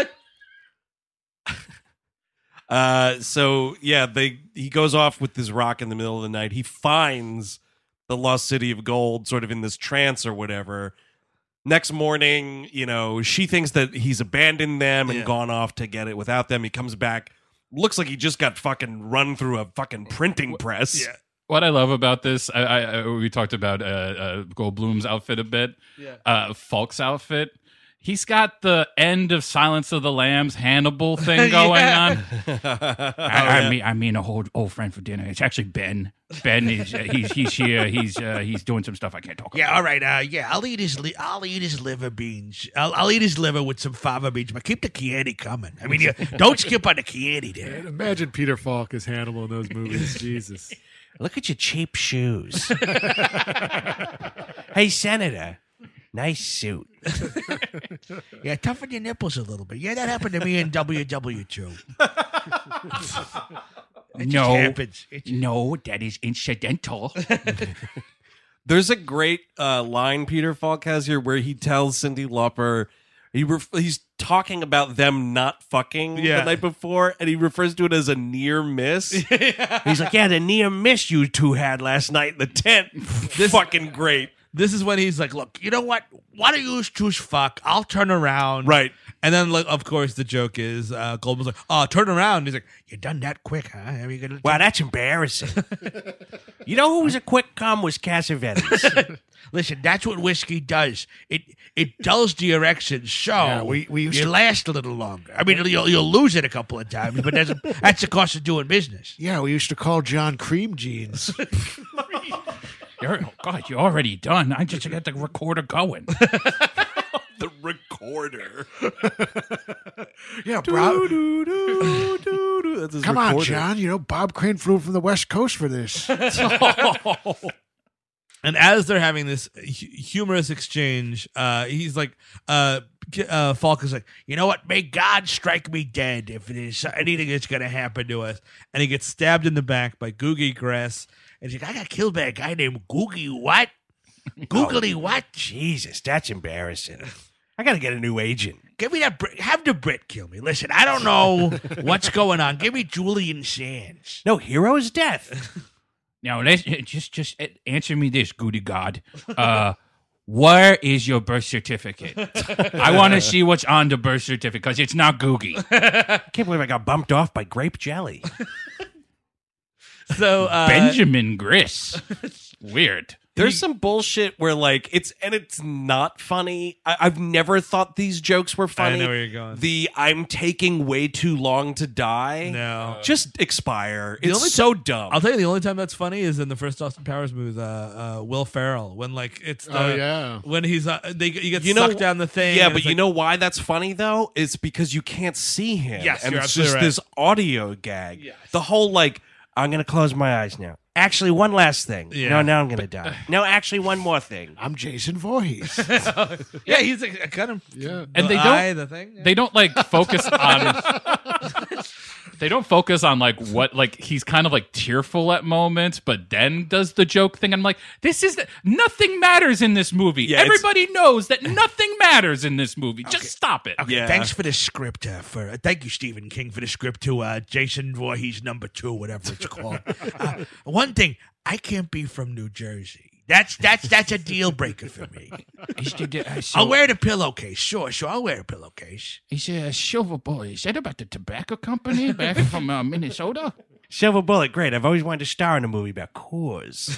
Uh, so yeah, they he goes off with this rock in the middle of the night. He finds the lost city of gold, sort of in this trance or whatever. Next morning, you know, she thinks that he's abandoned them and Yeah. gone off to get it without them. He comes back, looks like he just got fucking run through a fucking printing press. Yeah. What I love about this, I, I, I we talked about uh, uh, Goldblum's outfit a bit. Yeah. Uh, Falk's outfit. He's got the end of Silence of the Lambs Hannibal thing going Yeah. on. I, I mean, I mean, a whole old friend for dinner. It's actually Ben. Ben is uh, he's he's here. He's uh, he's doing some stuff I can't talk yeah, about. all right, uh, yeah, I'll eat his, li- I'll eat his liver beans. I'll, I'll eat his liver with some fava beans, but keep the Chianti coming. I mean, you, don't skip on the Chianti there. And imagine Peter Falk as Hannibal in those movies. Jesus. Look at your cheap shoes. Hey, Senator. Nice suit. Yeah, toughen your nipples a little bit. Yeah, that happened to me in W W two. It just No, happens. It just- no, that is incidental. There's a great uh, line Peter Falk has here where he tells Cyndi Lauper he ref- he's talking about them not fucking Yeah. the night before, and he refers to it as a near miss. He's like, "Yeah, the near miss you two had last night in the tent. This fucking great." This is when he's like, look, you know what? Why don't you choose fuck? I'll turn around. Right. and then like, of course, the joke is uh, Goldblum's like, oh, turn around. He's like, You done that quick, huh? Are you gonna Wow, that's embarrassing. You know who was a quick cum was Cassavetes. Listen, that's what whiskey does. It it dulls the erection, so Yeah, we- we used you to- last a little longer. I mean, you'll you'll lose it a couple of times, but that's a, that's the cost of doing business. Yeah, we used to call John Cream Jeans. You're, oh God, you're already done. I just got the recorder going. The recorder. Yeah, bro. That's his Come on, recorder. John. You know, Bob Crane flew from the West Coast for this. And as they're having this hu- humorous exchange, uh, he's like, uh, uh, Falk is like, You know what? May God strike me dead if it is anything that's going to happen to us. and he gets stabbed in the back by Googie Grass. And he's like, I got killed by a guy named Googie what? Googly what? Jesus, that's embarrassing. I got to get a new agent. Give me that. Brit. Have the Brit kill me. Listen, I don't know what's going on. Give me Julian Sands. No, hero's death. Now, let's just just answer me this, Goody God. Uh, where is your birth certificate? I want to see what's on the birth certificate because it's not Googie. I can't believe I got bumped off by grape jelly. So uh, Benjamin Griss. Weird. There's some bullshit where like it's and it's not funny. I, I've never thought these jokes were funny. I know where you're going. The I'm taking way too long to die. No. Just expire. The It's only so dumb. I'll tell you, the only time that's funny is in the first Austin Powers movie, uh, uh, Will Ferrell, when like it's the, Oh, yeah. when he's uh, they he gets You know- sucked down the thing. Yeah, and but it's you like- know why that's funny though? It's because you can't see him. Yes, and you're it's absolutely just right. this audio gag. The whole like, I'm gonna close my eyes now. Actually, one last thing. Yeah. No, now I'm gonna die. No, actually, one more thing. I'm Jason Voorhees. yeah, he's a, a kind of Yeah. And the they don't eye, the thing. Yeah. they don't like focus on they don't focus on like what like he's kind of like tearful at moments but then does the joke thing. I'm like, this is the, nothing matters in this movie. Yeah, it's- Everybody knows that nothing matters in this movie. Just stop it. Okay, Yeah. thanks for the script. Uh, for uh, thank you, Stephen King, for the script to uh, Jason Voorhees number two, whatever it's called. uh, one thing, I can't be from New Jersey. That's that's that's a deal breaker for me. I'll wear the pillowcase. Sure, sure. I'll wear a pillowcase. He's a silver boy. Is that about the tobacco company back from uh, Minnesota? Silver Bullet, great. I've always wanted to star in a movie about Coors.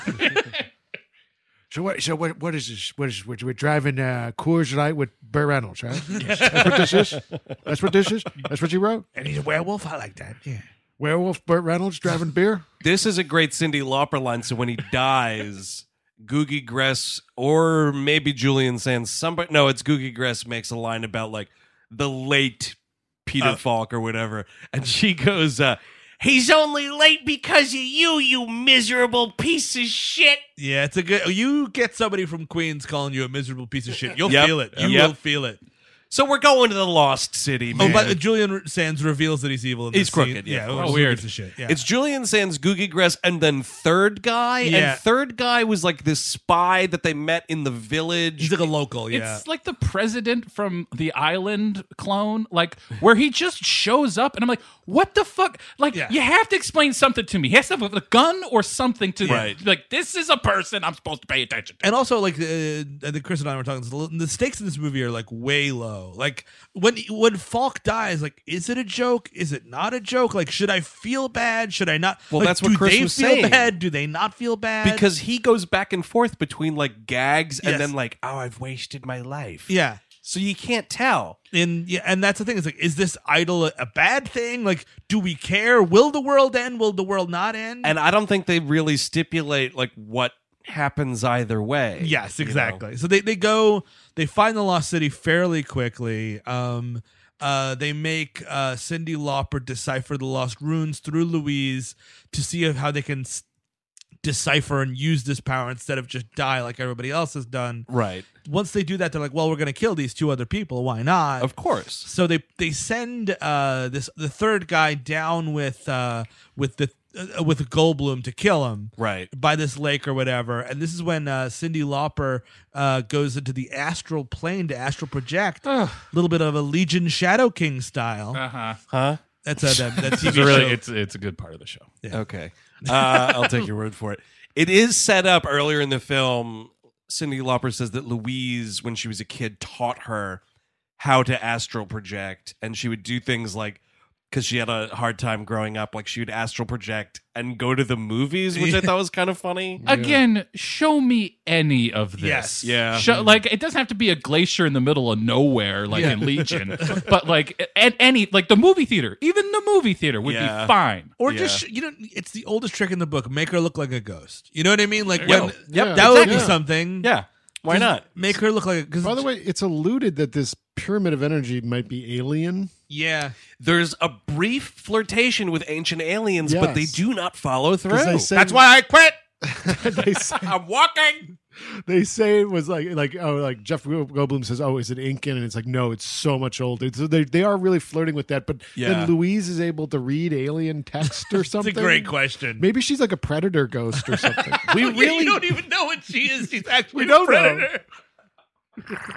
So what? So what? What is this? What is? We're, we're driving uh, Coors Light with Burt Reynolds, right? That's what this is. That's what this is. That's what you wrote. And he's a werewolf. I like that. Yeah. Werewolf Burt Reynolds driving beer. This is a great Cyndi Lauper line. So when he dies, Googie Gress or maybe Julian Sands, somebody, no, it's Googie Gress makes a line about like the late Peter Uh, Falk or whatever. And she goes, uh, he's only late because of you, you miserable piece of shit. Yeah, it's a good. You get somebody from Queens calling you a miserable piece of shit. You'll Yep. feel it. You Yep. will feel it. So we're going to the Lost City, man. Oh, but Julian Sands reveals that he's evil. In He's this scene. crooked, yeah, of yeah course. oh, Weird. piece of shit. Yeah. It's Julian Sands, Googie Gress, and then third guy. Yeah. And third guy was like this spy that they met in the village. he's like a local. Yeah. It's like the president from the Island clone, like where he just shows up, and I'm like, "What the fuck?" Like, Yeah. you have to explain something to me. He has to have a gun or something to Right. like. This is a person I'm supposed to pay attention to. And also, like, uh, I think Chris and I were talking. The stakes in this movie are like way low. Like when when Falk dies, like, is it a joke? Is it not a joke? Like, should I feel bad? Should I not? Well, Like, that's what do Chris they was feel saying. bad? Do they not feel bad? Because he goes back and forth between like gags and Yes. then like, oh, I've wasted my life. yeah. So you can't tell. And yeah, and that's the thing. It's like, is this idol a, a bad thing? Like, do we care? Will the world end? Will the world not end? And I don't think they really stipulate like what happens either way. Yes, you know? exactly. So they, they go, they find the Lost City fairly quickly. Um, uh, they make uh, Cyndi Lauper decipher the lost runes through Louise to see if, how they can s- decipher and use this power instead of just die like everybody else has done. Right. Once they do that, they're like, well, we're going to kill these two other people. Why not? Of course. So they they send uh, this the third guy down with uh, with the uh, with Goldblum to kill him Right. by this lake or whatever. And this is when uh, Cyndi Lauper uh, goes into the astral plane to astral project. A little bit of a Legion Shadow King style. Uh huh. Huh? That's a that, that T It's V really, show. it's it's a good part of the show. Okay. Uh, I'll take your word for it. It is set up earlier in the film. Cyndi Lauper says that Louise, when she was a kid, taught her how to astral project. And she would do things like, because she had a hard time growing up, like she would astral project and go to the movies, which I thought was kind of funny. Again, show me any of this. Yes. Yeah. Show, like it doesn't have to be a glacier in the middle of nowhere, like in Legion, but like at any like the movie theater, even the movie theater would Yeah. be fine. Or Yeah. just you know, it's the oldest trick in the book. Make her look like a ghost. You know what I mean? Like There when you go. Yep. that would be exactly. something. Yeah. Why Just not? make her look like? Because By the way, it's alluded that this pyramid of energy might be alien. yeah, There's a brief flirtation with ancient aliens, but they Yes. do not follow through. 'Cause They say, That's why I quit. they say, I'm walking. they say it was like like oh like Jeff Goldblum says, oh, is it Incan? And it's like, no, it's so much older. So they they are really flirting with that. But Yeah. then Louise is able to read alien text or it's something. a great question. Maybe she's like a predator ghost or something. We Yeah, really you don't even know what she is. She's actually We don't a predator. know.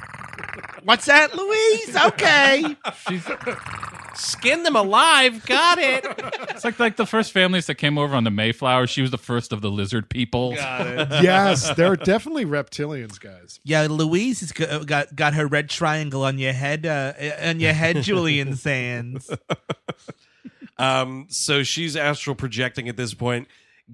What's that, Louise? Okay. She's Skin them alive. Got it. it's like like the first families that came over on the Mayflower. She was the first of the lizard people. Yes, they're definitely reptilians, guys. Yeah, Louise has got got, got her red triangle on your head, uh, on your head, Julian Sands. Um, so she's astral projecting at this point.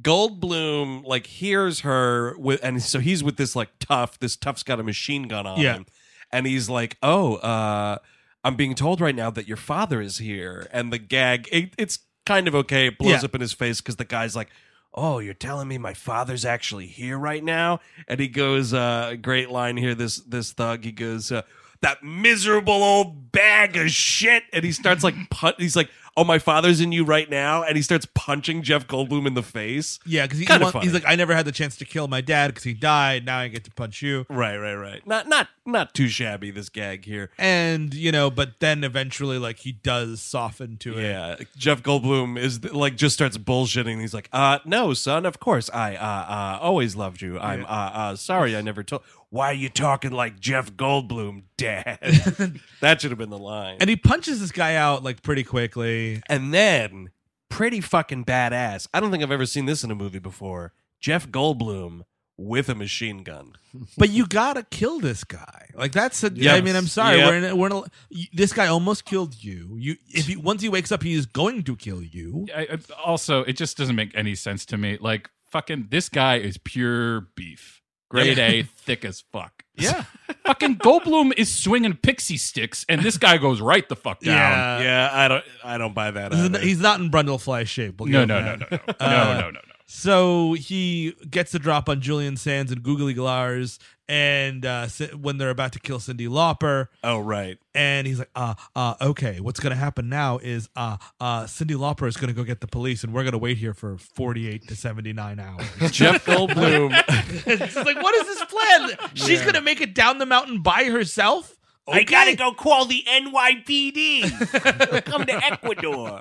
Goldblum like hears her with, and so he's with this like tough. This tough's got a machine gun on Yeah. him, and he's like, "Oh, uh, I'm being told right now that your father is here." And the gag, it, it's kind of okay. It blows Yeah. up in his face because the guy's like, "Oh, you're telling me my father's actually here right now?" And he goes, uh, great line here. This this thug, he goes, uh, "That miserable old bag of shit," and he starts like, pun- he's like, "Oh, my father's in you right now," and he starts punching Jeff Goldblum in the face. Yeah, because he, Kinda want- funny. he's like, I never had the chance to kill my dad because he died. Now I get to punch you. Right, right, right. Not not not too shabby, this gag here. And, you know, but then eventually, like, he does soften to it. Yeah, Jeff Goldblum is like just starts bullshitting. He's like, "Uh, no, son. Of course, I uh uh always loved you. I'm uh uh sorry I never told. Why are you talking like Jeff Goldblum, Dad?" That should have been the line. And he punches this guy out, like, pretty quickly. And then, pretty fucking badass. I don't think I've ever seen this in a movie before. Jeff Goldblum with a machine gun. But you gotta kill this guy. Like, that's a. Yes. I mean, I'm sorry. Yep. We're in. A, we're in a, y- this guy almost killed you. You. If he once he wakes up, he is going to kill you. I, I- also, it just doesn't make any sense to me. Like, fucking, this guy is pure beef. Grade A, thick as fuck. Yeah. Fucking Goldblum is swinging pixie sticks, and this guy goes right the fuck down. Yeah. Yeah, I don't I don't buy that. He's either. not- He's not in Brundlefly shape. We'll No, give no, him no, that. no, no, Uh, no, no, no, no. So he gets the drop on Julian Sands and Googly Glars, and uh, Ci- when they're about to kill Cyndi Lauper, Oh, right. and he's like, uh, uh, okay, what's going to happen now is uh, uh, Cyndi Lauper is going to go get the police, and we're going to wait here for forty-eight to seventy-nine hours. Jeff Goldblum. It's just like, what is this plan? She's going to make it down the mountain by herself? I gotta go call the N Y P D. Come to Ecuador.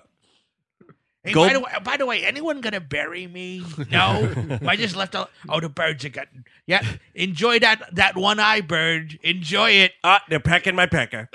Hey, Gold- by, the way, by the way, anyone gonna bury me? No, I just left. A, oh, the birds are getting. Yeah, enjoy that that one eye bird. Enjoy it. Ah, they're pecking my pecker.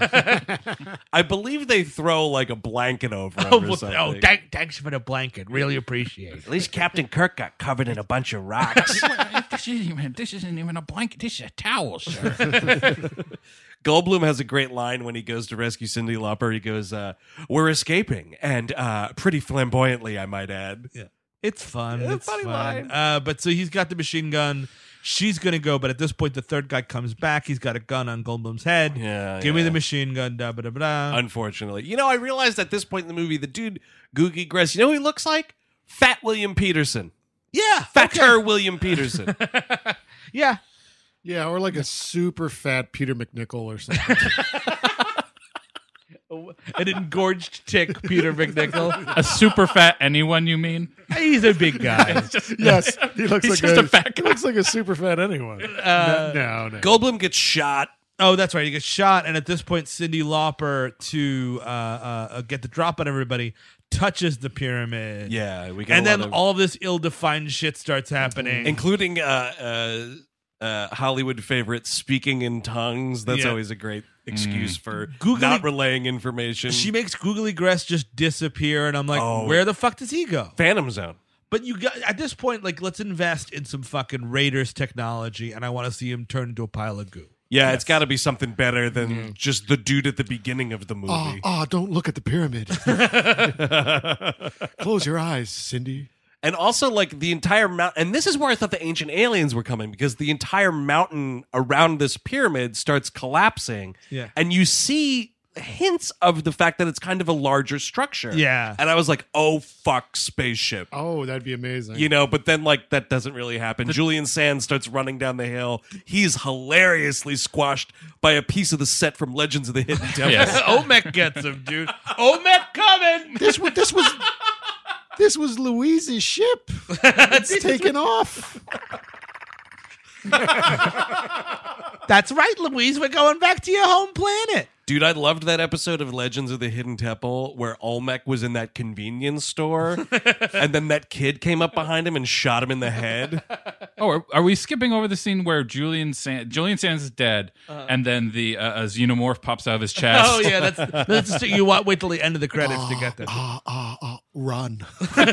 I believe they throw like a blanket over him Oh, or well, something. oh thank, thanks for the blanket. Really appreciate it. At least Captain Kirk got covered in a bunch of rocks. this, isn't even, this isn't even a blanket. This is a towel, sir. Goldblum has a great line when he goes to rescue Cyndi Lauper. He goes, uh, "We're escaping," and uh, pretty flamboyantly, I might add. Yeah. It's fun. Yeah, it's funny fun. line. Uh, but so he's got the machine gun. She's going to go, but at this point, the third guy comes back. He's got a gun on Goldblum's head. Yeah, Give me yeah. the machine gun. Da, ba, da, ba, da. Unfortunately, you know, I realized at this point in the movie, the dude Googie Gress, you know who he looks like? Fat William Peterson. Yeah. Fatter William Peterson. Yeah. Yeah, or like a super fat Peter McNichol or something. An engorged tick, Peter McNichol. A super fat anyone, you mean? He's a big guy. Yes, he looks He's like just a fat he guy. looks like a super fat anyone. Uh, no, no. Goldblum gets shot. Oh, that's right. He gets shot, and at this point, Cyndi Lauper, to uh, uh, get the drop on everybody, touches the pyramid. Yeah, we get And a then lot of, all this ill-defined shit starts happening. including uh, uh, uh, Hollywood favorite speaking in tongues. That's Yeah. always a great excuse for Googly- not relaying information. She makes Googly Gress just disappear, and I'm like, Oh. where the fuck does he go? Phantom Zone. But you got at this point, like, let's invest in some fucking Raiders technology, and I want to see him turn into a pile of goo. Yeah, it's got to be something better than just the dude at the beginning of the Oh, movie. oh, don't look at the pyramid. Close your eyes, Cindy. And also, like, the entire mountain. And this is where I thought the ancient aliens were coming, because the entire mountain around this pyramid starts collapsing. Yeah. And you see hints of the fact that it's kind of a larger structure. Yeah. And I was like, oh, fuck, spaceship. Oh, that'd be amazing. You know, but then, like, that doesn't really happen. Julian Sands starts running down the hill. He's hilariously squashed by a piece of the set from Legends of the Hidden Temple. Yes. Olmec gets him, dude. Olmec coming. this was this was this was Louise's ship. It's taken off. That's right, Louise. We're going back to your home planet. Dude, I loved that episode of Legends of the Hidden Temple where Olmec was in that convenience store and then that kid came up behind him and shot him in the head. Oh, are, are we skipping over the scene where Julian Sand Julian Sands is dead, and then the uh, a xenomorph pops out of his chest? Oh yeah, that's that's just, you want wait till the end of the credits to get there. Ah, ah, ah, run.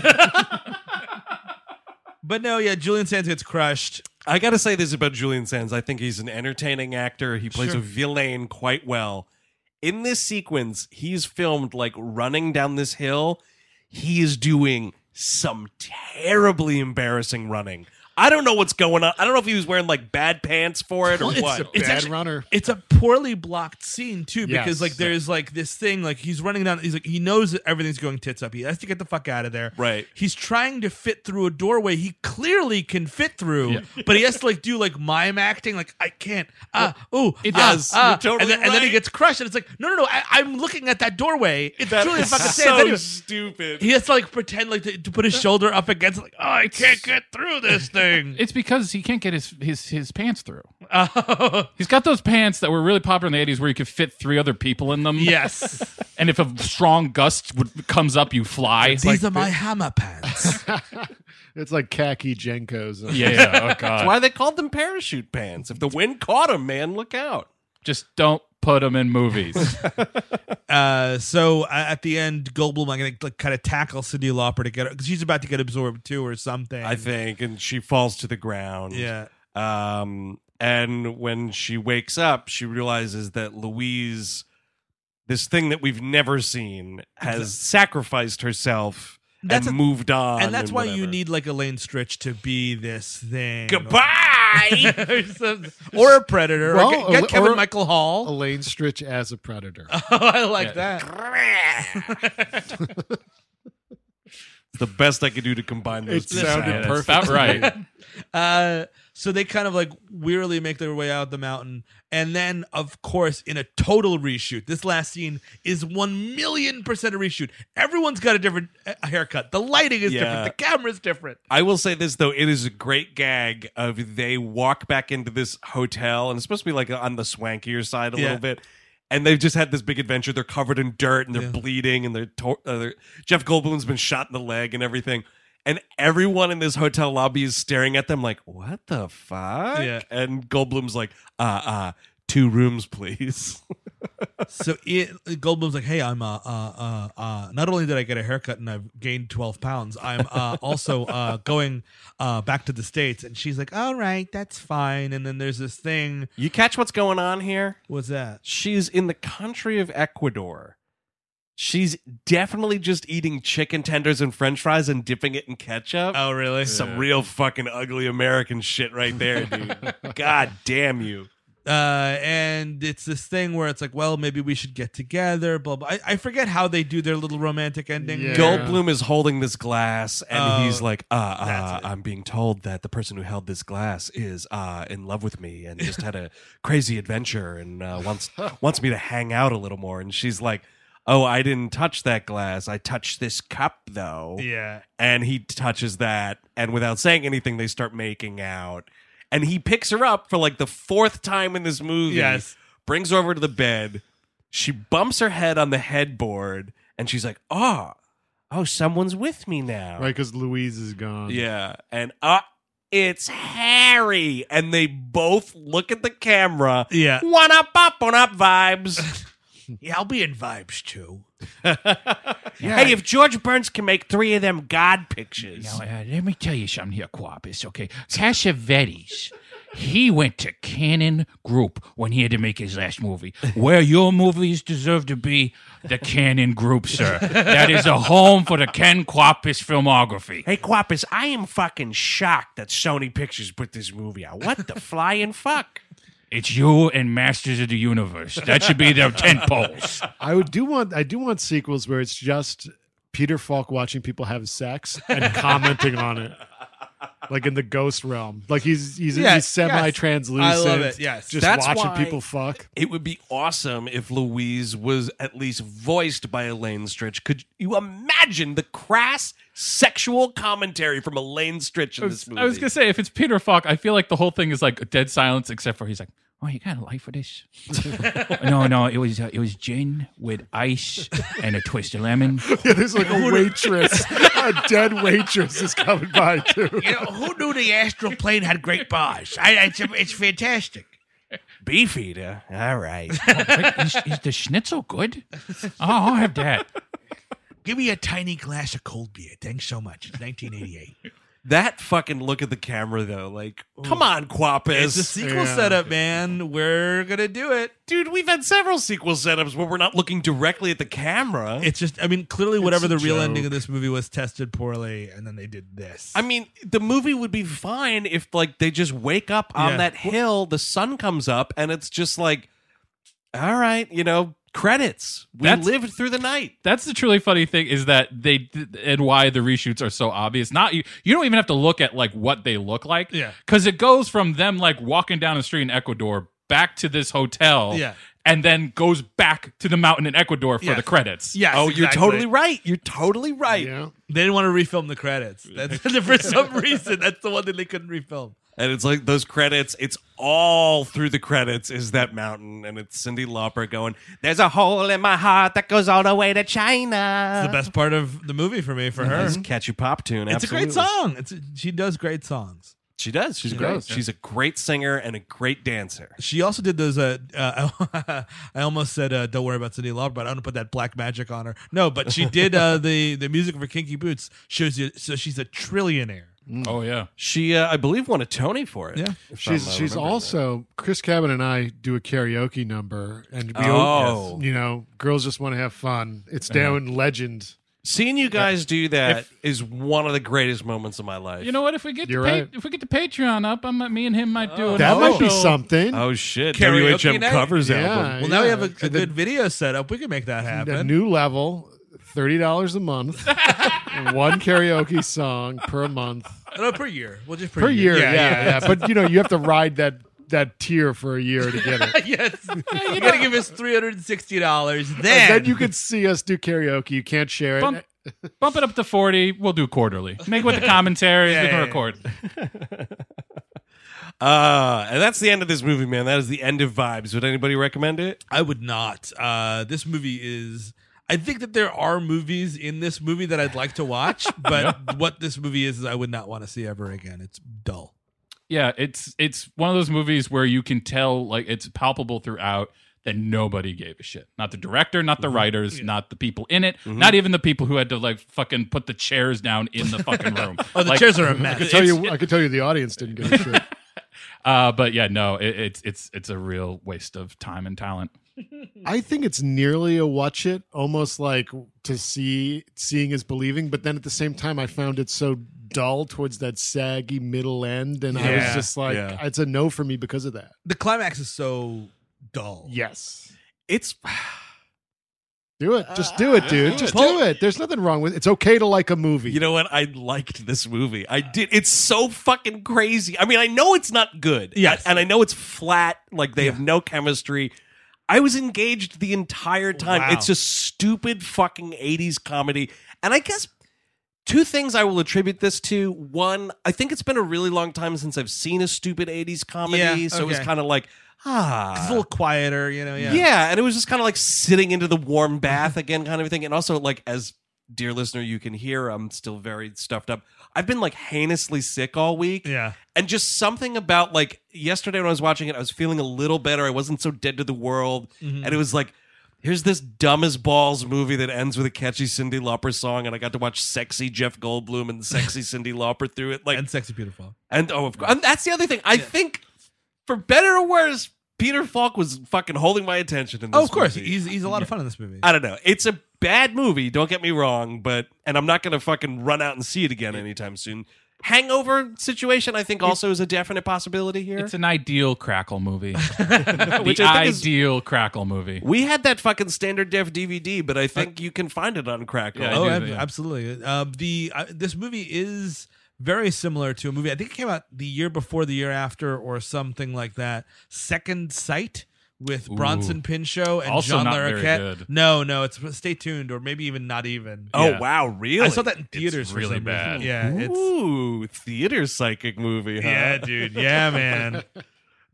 But no, yeah, Julian Sands gets crushed. I got to say this about Julian Sands. I think he's an entertaining actor. He plays Sure. a villain quite well. In this sequence, he's filmed like running down this hill. He is doing some terribly embarrassing running. I don't know what's going on. I don't know if he was wearing like bad pants for it or Well, it's what. a- It's Bad actually- runner. It's a poorly blocked scene too, because Yes. like there's like this thing, like he's running down. He's like he knows that everything's going tits up. He has to get the fuck out of there. Right. He's trying to fit through a doorway he clearly can fit through, Yeah. but he has to like do like mime acting. Like I can't. Ah, ooh, It ah, does. ah. You're totally and, then, and then he right. gets crushed, and it's like no, no, no. I, I'm looking at that doorway. It's That Julian is fucking Sands. so Anyway, stupid. he has to like pretend like to, to put his shoulder up against. Like oh, I can't get through this thing. It's because he can't get his his his pants through. Oh, He's got those pants that were really popular in the eighties where you could fit three other people in them. yes. And if a strong gust would, comes up, you fly. These are my hammer pants. It's like khaki Jenkos. Yeah, yeah. Oh, God. That's why they called them parachute pants. If the wind caught him, man, look out. Just don't put them in movies. Uh, so uh, at the end, Goldblum, I'm gonna like kind of tackle Cyndi Lauper to get her because she's about to get absorbed too, or something. I think, and she falls to the ground. Yeah. Um, and when she wakes up, she realizes that Louise, this thing that we've never seen, has sacrificed herself That's and a- moved on. and that's why you whatever. need like Elaine Stritch to be this thing. Goodbye. or, some- or a predator. Well, or get, get or- Kevin or- Michael Hall. Elaine Stritch as a predator. Oh, I like Yeah. that. It's the best I could do to combine those It two. sounded Yeah, that's perfect. about right. Uh, so they kind of like wearily make their way out the mountain. And then, of course, in a total reshoot, this last scene is one million percent a reshoot. Everyone's got a different uh, haircut. The lighting is Yeah. different. The camera's different. I will say this though, it is a great gag of they walk back into this hotel and it's supposed to be like on the swankier side a Yeah. little bit. And they've just had this big adventure. They're covered in dirt and they're Yeah. bleeding and they're, tor- uh, they're Jeff Goldblum's been shot in the leg and everything. And everyone in this hotel lobby is staring at them like, what the fuck? Yeah. And Goldblum's like, uh, uh, two rooms, please. So it, Goldblum's like, "Hey, I'm uh, uh uh uh. Not only did I get a haircut and I've gained twelve pounds, I'm uh also uh going uh back to the States." And she's like, "All right, that's fine." And then there's this thing. You catch what's going on here? What's that? She's in the country of Ecuador. She's definitely just eating chicken tenders and french fries and dipping it in ketchup. Oh, really? Some real fucking ugly American shit right there, dude. God damn you. Uh, and it's this thing where it's like, well, maybe we should get together. Blah blah. I, I forget how they do their little romantic ending. Yeah. Goldblum is holding this glass and Oh, he's like, uh, that's uh, it. I'm being told that the person who held this glass is uh, in love with me and just had a crazy adventure and uh, wants wants me to hang out a little more. And she's like, oh, I didn't touch that glass. I touched this cup, though. Yeah. And he touches that. And without saying anything, they start making out. And he picks her up for like the fourth time in this movie. Yes. Brings her over to the bed. She bumps her head on the headboard. And she's like, oh, oh, someone's with me now. Right, because Louise is gone. Yeah. And uh, it's Harry. And they both look at the camera. Yeah. One up, up, one up vibes. Yeah, I'll be in vibes too. Hey, if George Burns can make three of them God pictures. Now, uh, let me tell you something here, Quapis, okay? Cassavetes, he went to Cannon Group when he had to make his last movie. Where your movies deserve to be, the Cannon Group, sir. That is a home for the Ken Quapis filmography. Hey, Quapis, I am fucking shocked that Sony Pictures put this movie out. What the flying fuck? It's you and Masters of the Universe. That should be their tent poles. I would do want I do want sequels where it's just Peter Falk watching people have sex and commenting on it. Like in the ghost realm. Like he's he's, Yes, he's semi-translucent. yes. I love it, yes. Just That's watching why- people fuck. It would be awesome if Louise was at least voiced by Elaine Stritch. Could you imagine the crass sexual commentary from Elaine Stritch in I this was, movie? I was gonna say, if it's Peter Falk, I feel like the whole thing is like dead silence, except for he's like, Oh, you got a light for this? no, no, it was uh, it was gin with ice and a twist of lemon. Yeah, there's like a waitress, a dead waitress is coming by too. You know, who knew the astral plane had great bars? I, it's, it's fantastic. Beefeater. All right. is, is the schnitzel good? Oh, I'll have that. Give me a tiny glass of cold beer. Thanks so much. It's nineteen eighty-eight. That fucking look at the camera though, like, come on, Quapis. It's a sequel Yeah. setup, man. We're gonna do it. Dude, we've had several sequel setups where we're not looking directly at the camera. It's just, I mean, clearly, whatever a the real joke. ending of this movie was tested poorly, and then they did this. I mean, the movie would be fine if, like, they just wake up on Yeah. that hill, the sun comes up, and it's just like, all right, you know, credits. We That's- lived through the night. That's the truly funny thing is that they and why the reshoots are so obvious. Not you. You don't even have to look at like what they look like. Yeah. Because it goes from them like walking down the street in Ecuador back to this hotel. Yeah. And then goes back to the mountain in Ecuador for Yes. the credits. yes, Oh, you're exactly. totally right. You're totally right. Yeah. They didn't want to refilm the credits. That's, for some reason, that's the one that they couldn't refilm. And it's like those credits, it's all through the credits is that mountain. And it's Cyndi Lauper going, there's a hole in my heart that goes all the way to China. It's the best part of the movie for me, for her. Nice catchy pop tune. It's absolutely. a great song. It's a, she does great songs. She does. She's great. does. She's a great singer and a great dancer. She also did those. Uh, uh, I almost said, uh, "Don't worry about Cyndi Lauper," but I don't put that black magic on her. No, but she did uh, the the music for Kinky Boots. Shows you, so she's a trillionaire. Oh yeah. She, uh, I believe, won a Tony for it. Yeah. if She's I'm, uh, she's remembering also Chris Cabin and I do a karaoke number, and we Oh. you know girls just want to have fun. It's down legend. that. Seeing you guys do that is one of the greatest moments of my life. You know what? If we get You're the pa- right. if we get the Patreon up, I might, me and him might do it. That might be special- something. Oh shit! Karaoke W H M night? covers Yeah. album. Well, now we Yeah. have a, a The- good video setup. We can make that a happen. new level, thirty dollars a month, one karaoke song per month no, per year. We'll just per, per year. Yeah, Yeah, yeah. But you know you have to ride that that tier for a year to get it. yes. You gotta give us three hundred and sixty dollars. Then, And then you can see us do karaoke. You can't share it. Bump, bump it up to forty. We'll do quarterly. Make it with the commentaries. Yeah, we can yeah, record. Uh, and that's the end of this movie, man. That is the end of Vibes. Would anybody recommend it? I would not. Uh, this movie is. I think that there are movies in this movie that I'd like to watch, but what this movie is, is I would not want to see ever again. It's dull. Yeah, it's it's one of those movies where you can tell, like, it's palpable throughout that nobody gave a shit. Not the director, not the writers, not the people in it, not even the people who had to like fucking put the chairs down in the fucking room. Oh, the Like, chairs are a I mess. can tell you. I can tell you the audience didn't give a shit. Uh, but yeah, no, it, it's it's it's a real waste of time and talent. I think it's nearly a watch it, almost like to see seeing is believing. But then at the same time, I found it so dull towards that saggy middle end, and I was Yeah, just like, yeah. it's a no for me because of that. The climax is so dull. Yes, It's do it. Just do it, dude. Just do it. There's nothing wrong with it. It's okay to like a movie. You know what? I liked this movie. I did. It's so fucking crazy. I mean, I know it's not good. Yes. And I know it's flat. Like they have no chemistry. I was engaged the entire time. Wow. It's just stupid fucking eighties comedy. And I guess two things I will attribute this to. One, I think it's been a really long time since I've seen a stupid eighties comedy. Yeah, So it was okay. kind of like, ah. It's a little quieter, you know. Yeah. Yeah. and it was just kind of like sitting into the warm bath again, kind of thing. And also, like, as dear listener, you can hear, I'm still very stuffed up. I've been like heinously sick all week, Yeah. and just something about like yesterday when I was watching it, I was feeling a little better. I wasn't so dead to the world, Mm-hmm. and it was like, here's this dumb as balls movie that ends with a catchy Cyndi Lauper song, and I got to watch sexy Jeff Goldblum and sexy Cyndi Lauper through it, like, And Sexy Beautiful. and oh, of course, and that's the other thing. I think, for better or worse, Peter Falk was fucking holding my attention in this Oh, of course. movie. He's he's a lot of fun in this movie. I don't know. It's a bad movie. Don't get me wrong, but and I'm not going to fucking run out and see it again anytime soon. Hangover situation, I think, also is a definite possibility here. It's an ideal Crackle movie. Which the I think is- ideal Crackle movie. we had that fucking standard def D V D, but I think you can find it on Crackle. Yeah, I Oh, do, ab- yeah. absolutely. Uh, the uh, this movie is very similar to a movie. I think it came out the year before, the year after, or something like that. Second Sight with Bronson Pinchot and Also John not very Larroquette. good. No, no, it's stay tuned, or maybe even not even. Oh Yeah. wow, really? I saw that in theaters. It's for really some bad. Reason. Yeah, it's Ooh, theater psychic movie. Huh? yeah, dude. Yeah, man.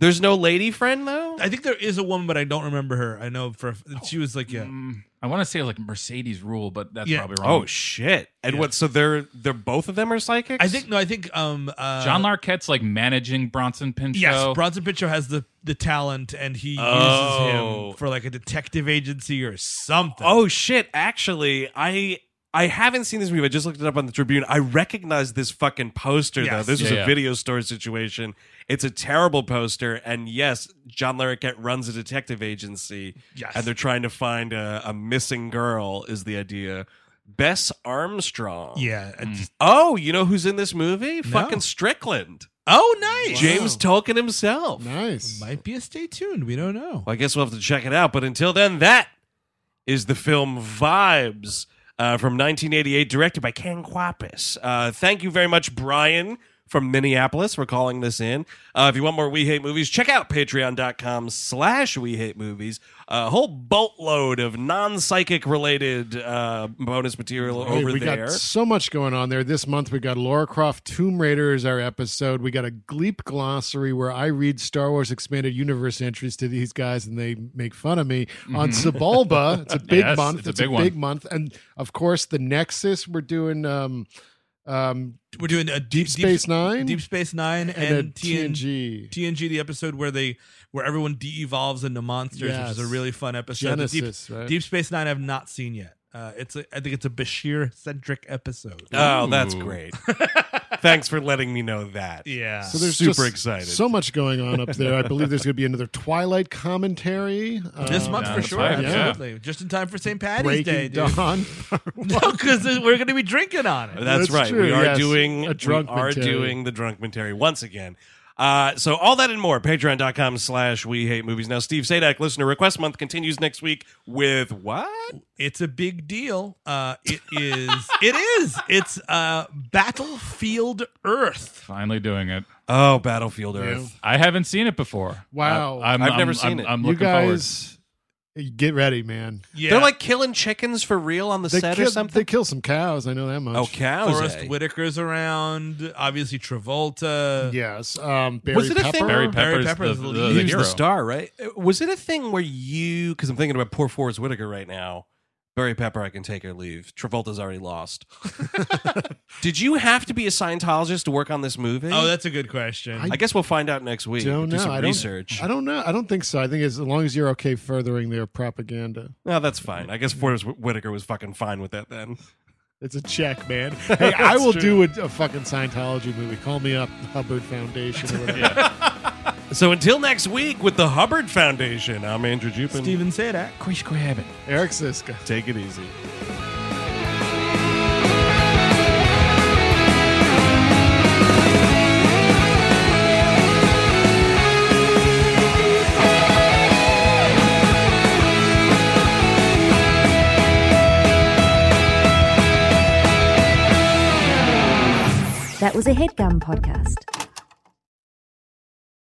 There's no lady friend though. I think there is a woman, but I don't remember her. I know for she was like yeah. Mm, I want to say like Mercedes Rule, but that's Yeah. probably wrong. Oh shit! And Yeah. what? So they're they're both of them are psychics. I think no. I think um uh, John Larroquette's like managing Bronson Pinchot. Yes, Bronson Pinchot has the the talent, and he Oh. uses him for like a detective agency or something. Oh shit! Actually, I I haven't seen this movie. I just looked it up on the Tribune. I recognize this fucking poster though. Yes. This was Yeah, a yeah. video store situation. It's a terrible poster, and yes, John Larroquette runs a detective agency. Yes. And they're trying to find a, a missing girl. Is the idea? Bess Armstrong. yeah. and just- Oh, you know who's in this movie? Fucking Strickland. oh, nice. James Tolkien himself. Nice. Might be a stay tuned. We don't know. Well, I guess we'll have to check it out. But until then, that is the film Vibes uh, from nineteen eighty-eight, directed by Ken Kwapis. Uh, thank you very much, Brian from Minneapolis, for calling this in. Uh, if you want more We Hate Movies, check out patreon.com slash We Hate Movies. A whole boatload of non-psychic related uh, bonus material Hey, over we there. got so much going on there. This month we got Lara Croft Tomb Raider is our episode. We got a Gleep glossary where I read Star Wars Expanded Universe entries to these guys and they make fun of me. On Sebulba, it's a big Yes, month. it's a It's big a one. big month. And of course, the Nexus, we're doing um, um, We're doing a Deep Space Nine Deep Space Nine, and, and, a T N G. T N G, the episode where they where everyone de-evolves into monsters, Yes. which is a really fun episode. The Genesis, Deep, right? Deep Space Nine, I've not seen yet. Uh, it's a, I think it's a Bashir centric episode. Oh, that's Ooh. great. Thanks for letting me know that. yeah. So there's Super just excited. so much going on up there. I believe there's going to be another Twilight commentary this um, month down for the sure, pipe, yeah. absolutely. Just in time for Saint Patty's Breaking Day, dude. Dawn. No, because we're going to be drinking on it. That's, That's right. true, We are yes. doing A we are drunkmentary. doing the drunkmentary once again. Uh, so all that and more, patreon.com slash we hate movies. Now, Steve Sadak, listener request month continues next week with what? It's a big deal. Uh, it is. It is. It's uh, Battlefield Earth. Finally doing it. Oh, Battlefield Earth. I haven't seen it before. Wow. I, am I've I'm, never I'm, seen it. I'm You looking forward. guys, get ready, man. Yeah. They're like killing chickens for real on the They set kill, or something? they kill some cows. I know that much. Oh, cows. Forrest eh? Whitaker's around. Obviously Travolta. Yes. Um, Barry Was it a Pepper. thing- Barry Barry Pepper's Pepper is the, the the, lead. the He was hero. the star, right? Uh, Was it a thing where you, because I'm thinking about poor Forrest Whitaker right now, Barry Pepper, I can take or leave. Travolta's already lost. Did you have to be a Scientologist to work on this movie? Oh, that's a good question. I I guess we'll find out next week. don't Do know. some I don't- research. I don't know. I don't think so. I think as long as you're okay furthering their propaganda, No, that's fine. I guess Forrest Whitaker was fucking fine with that then. it's a check, man. Hey, I will do a, a fucking Scientology movie. Call me up, Hubbard Foundation or whatever. So until next week with the Hubbard Foundation, I'm Andrew Jupin. Steven Sadak. Quish Quabbin. Eric Siska. Take it easy. That was a headgum podcast.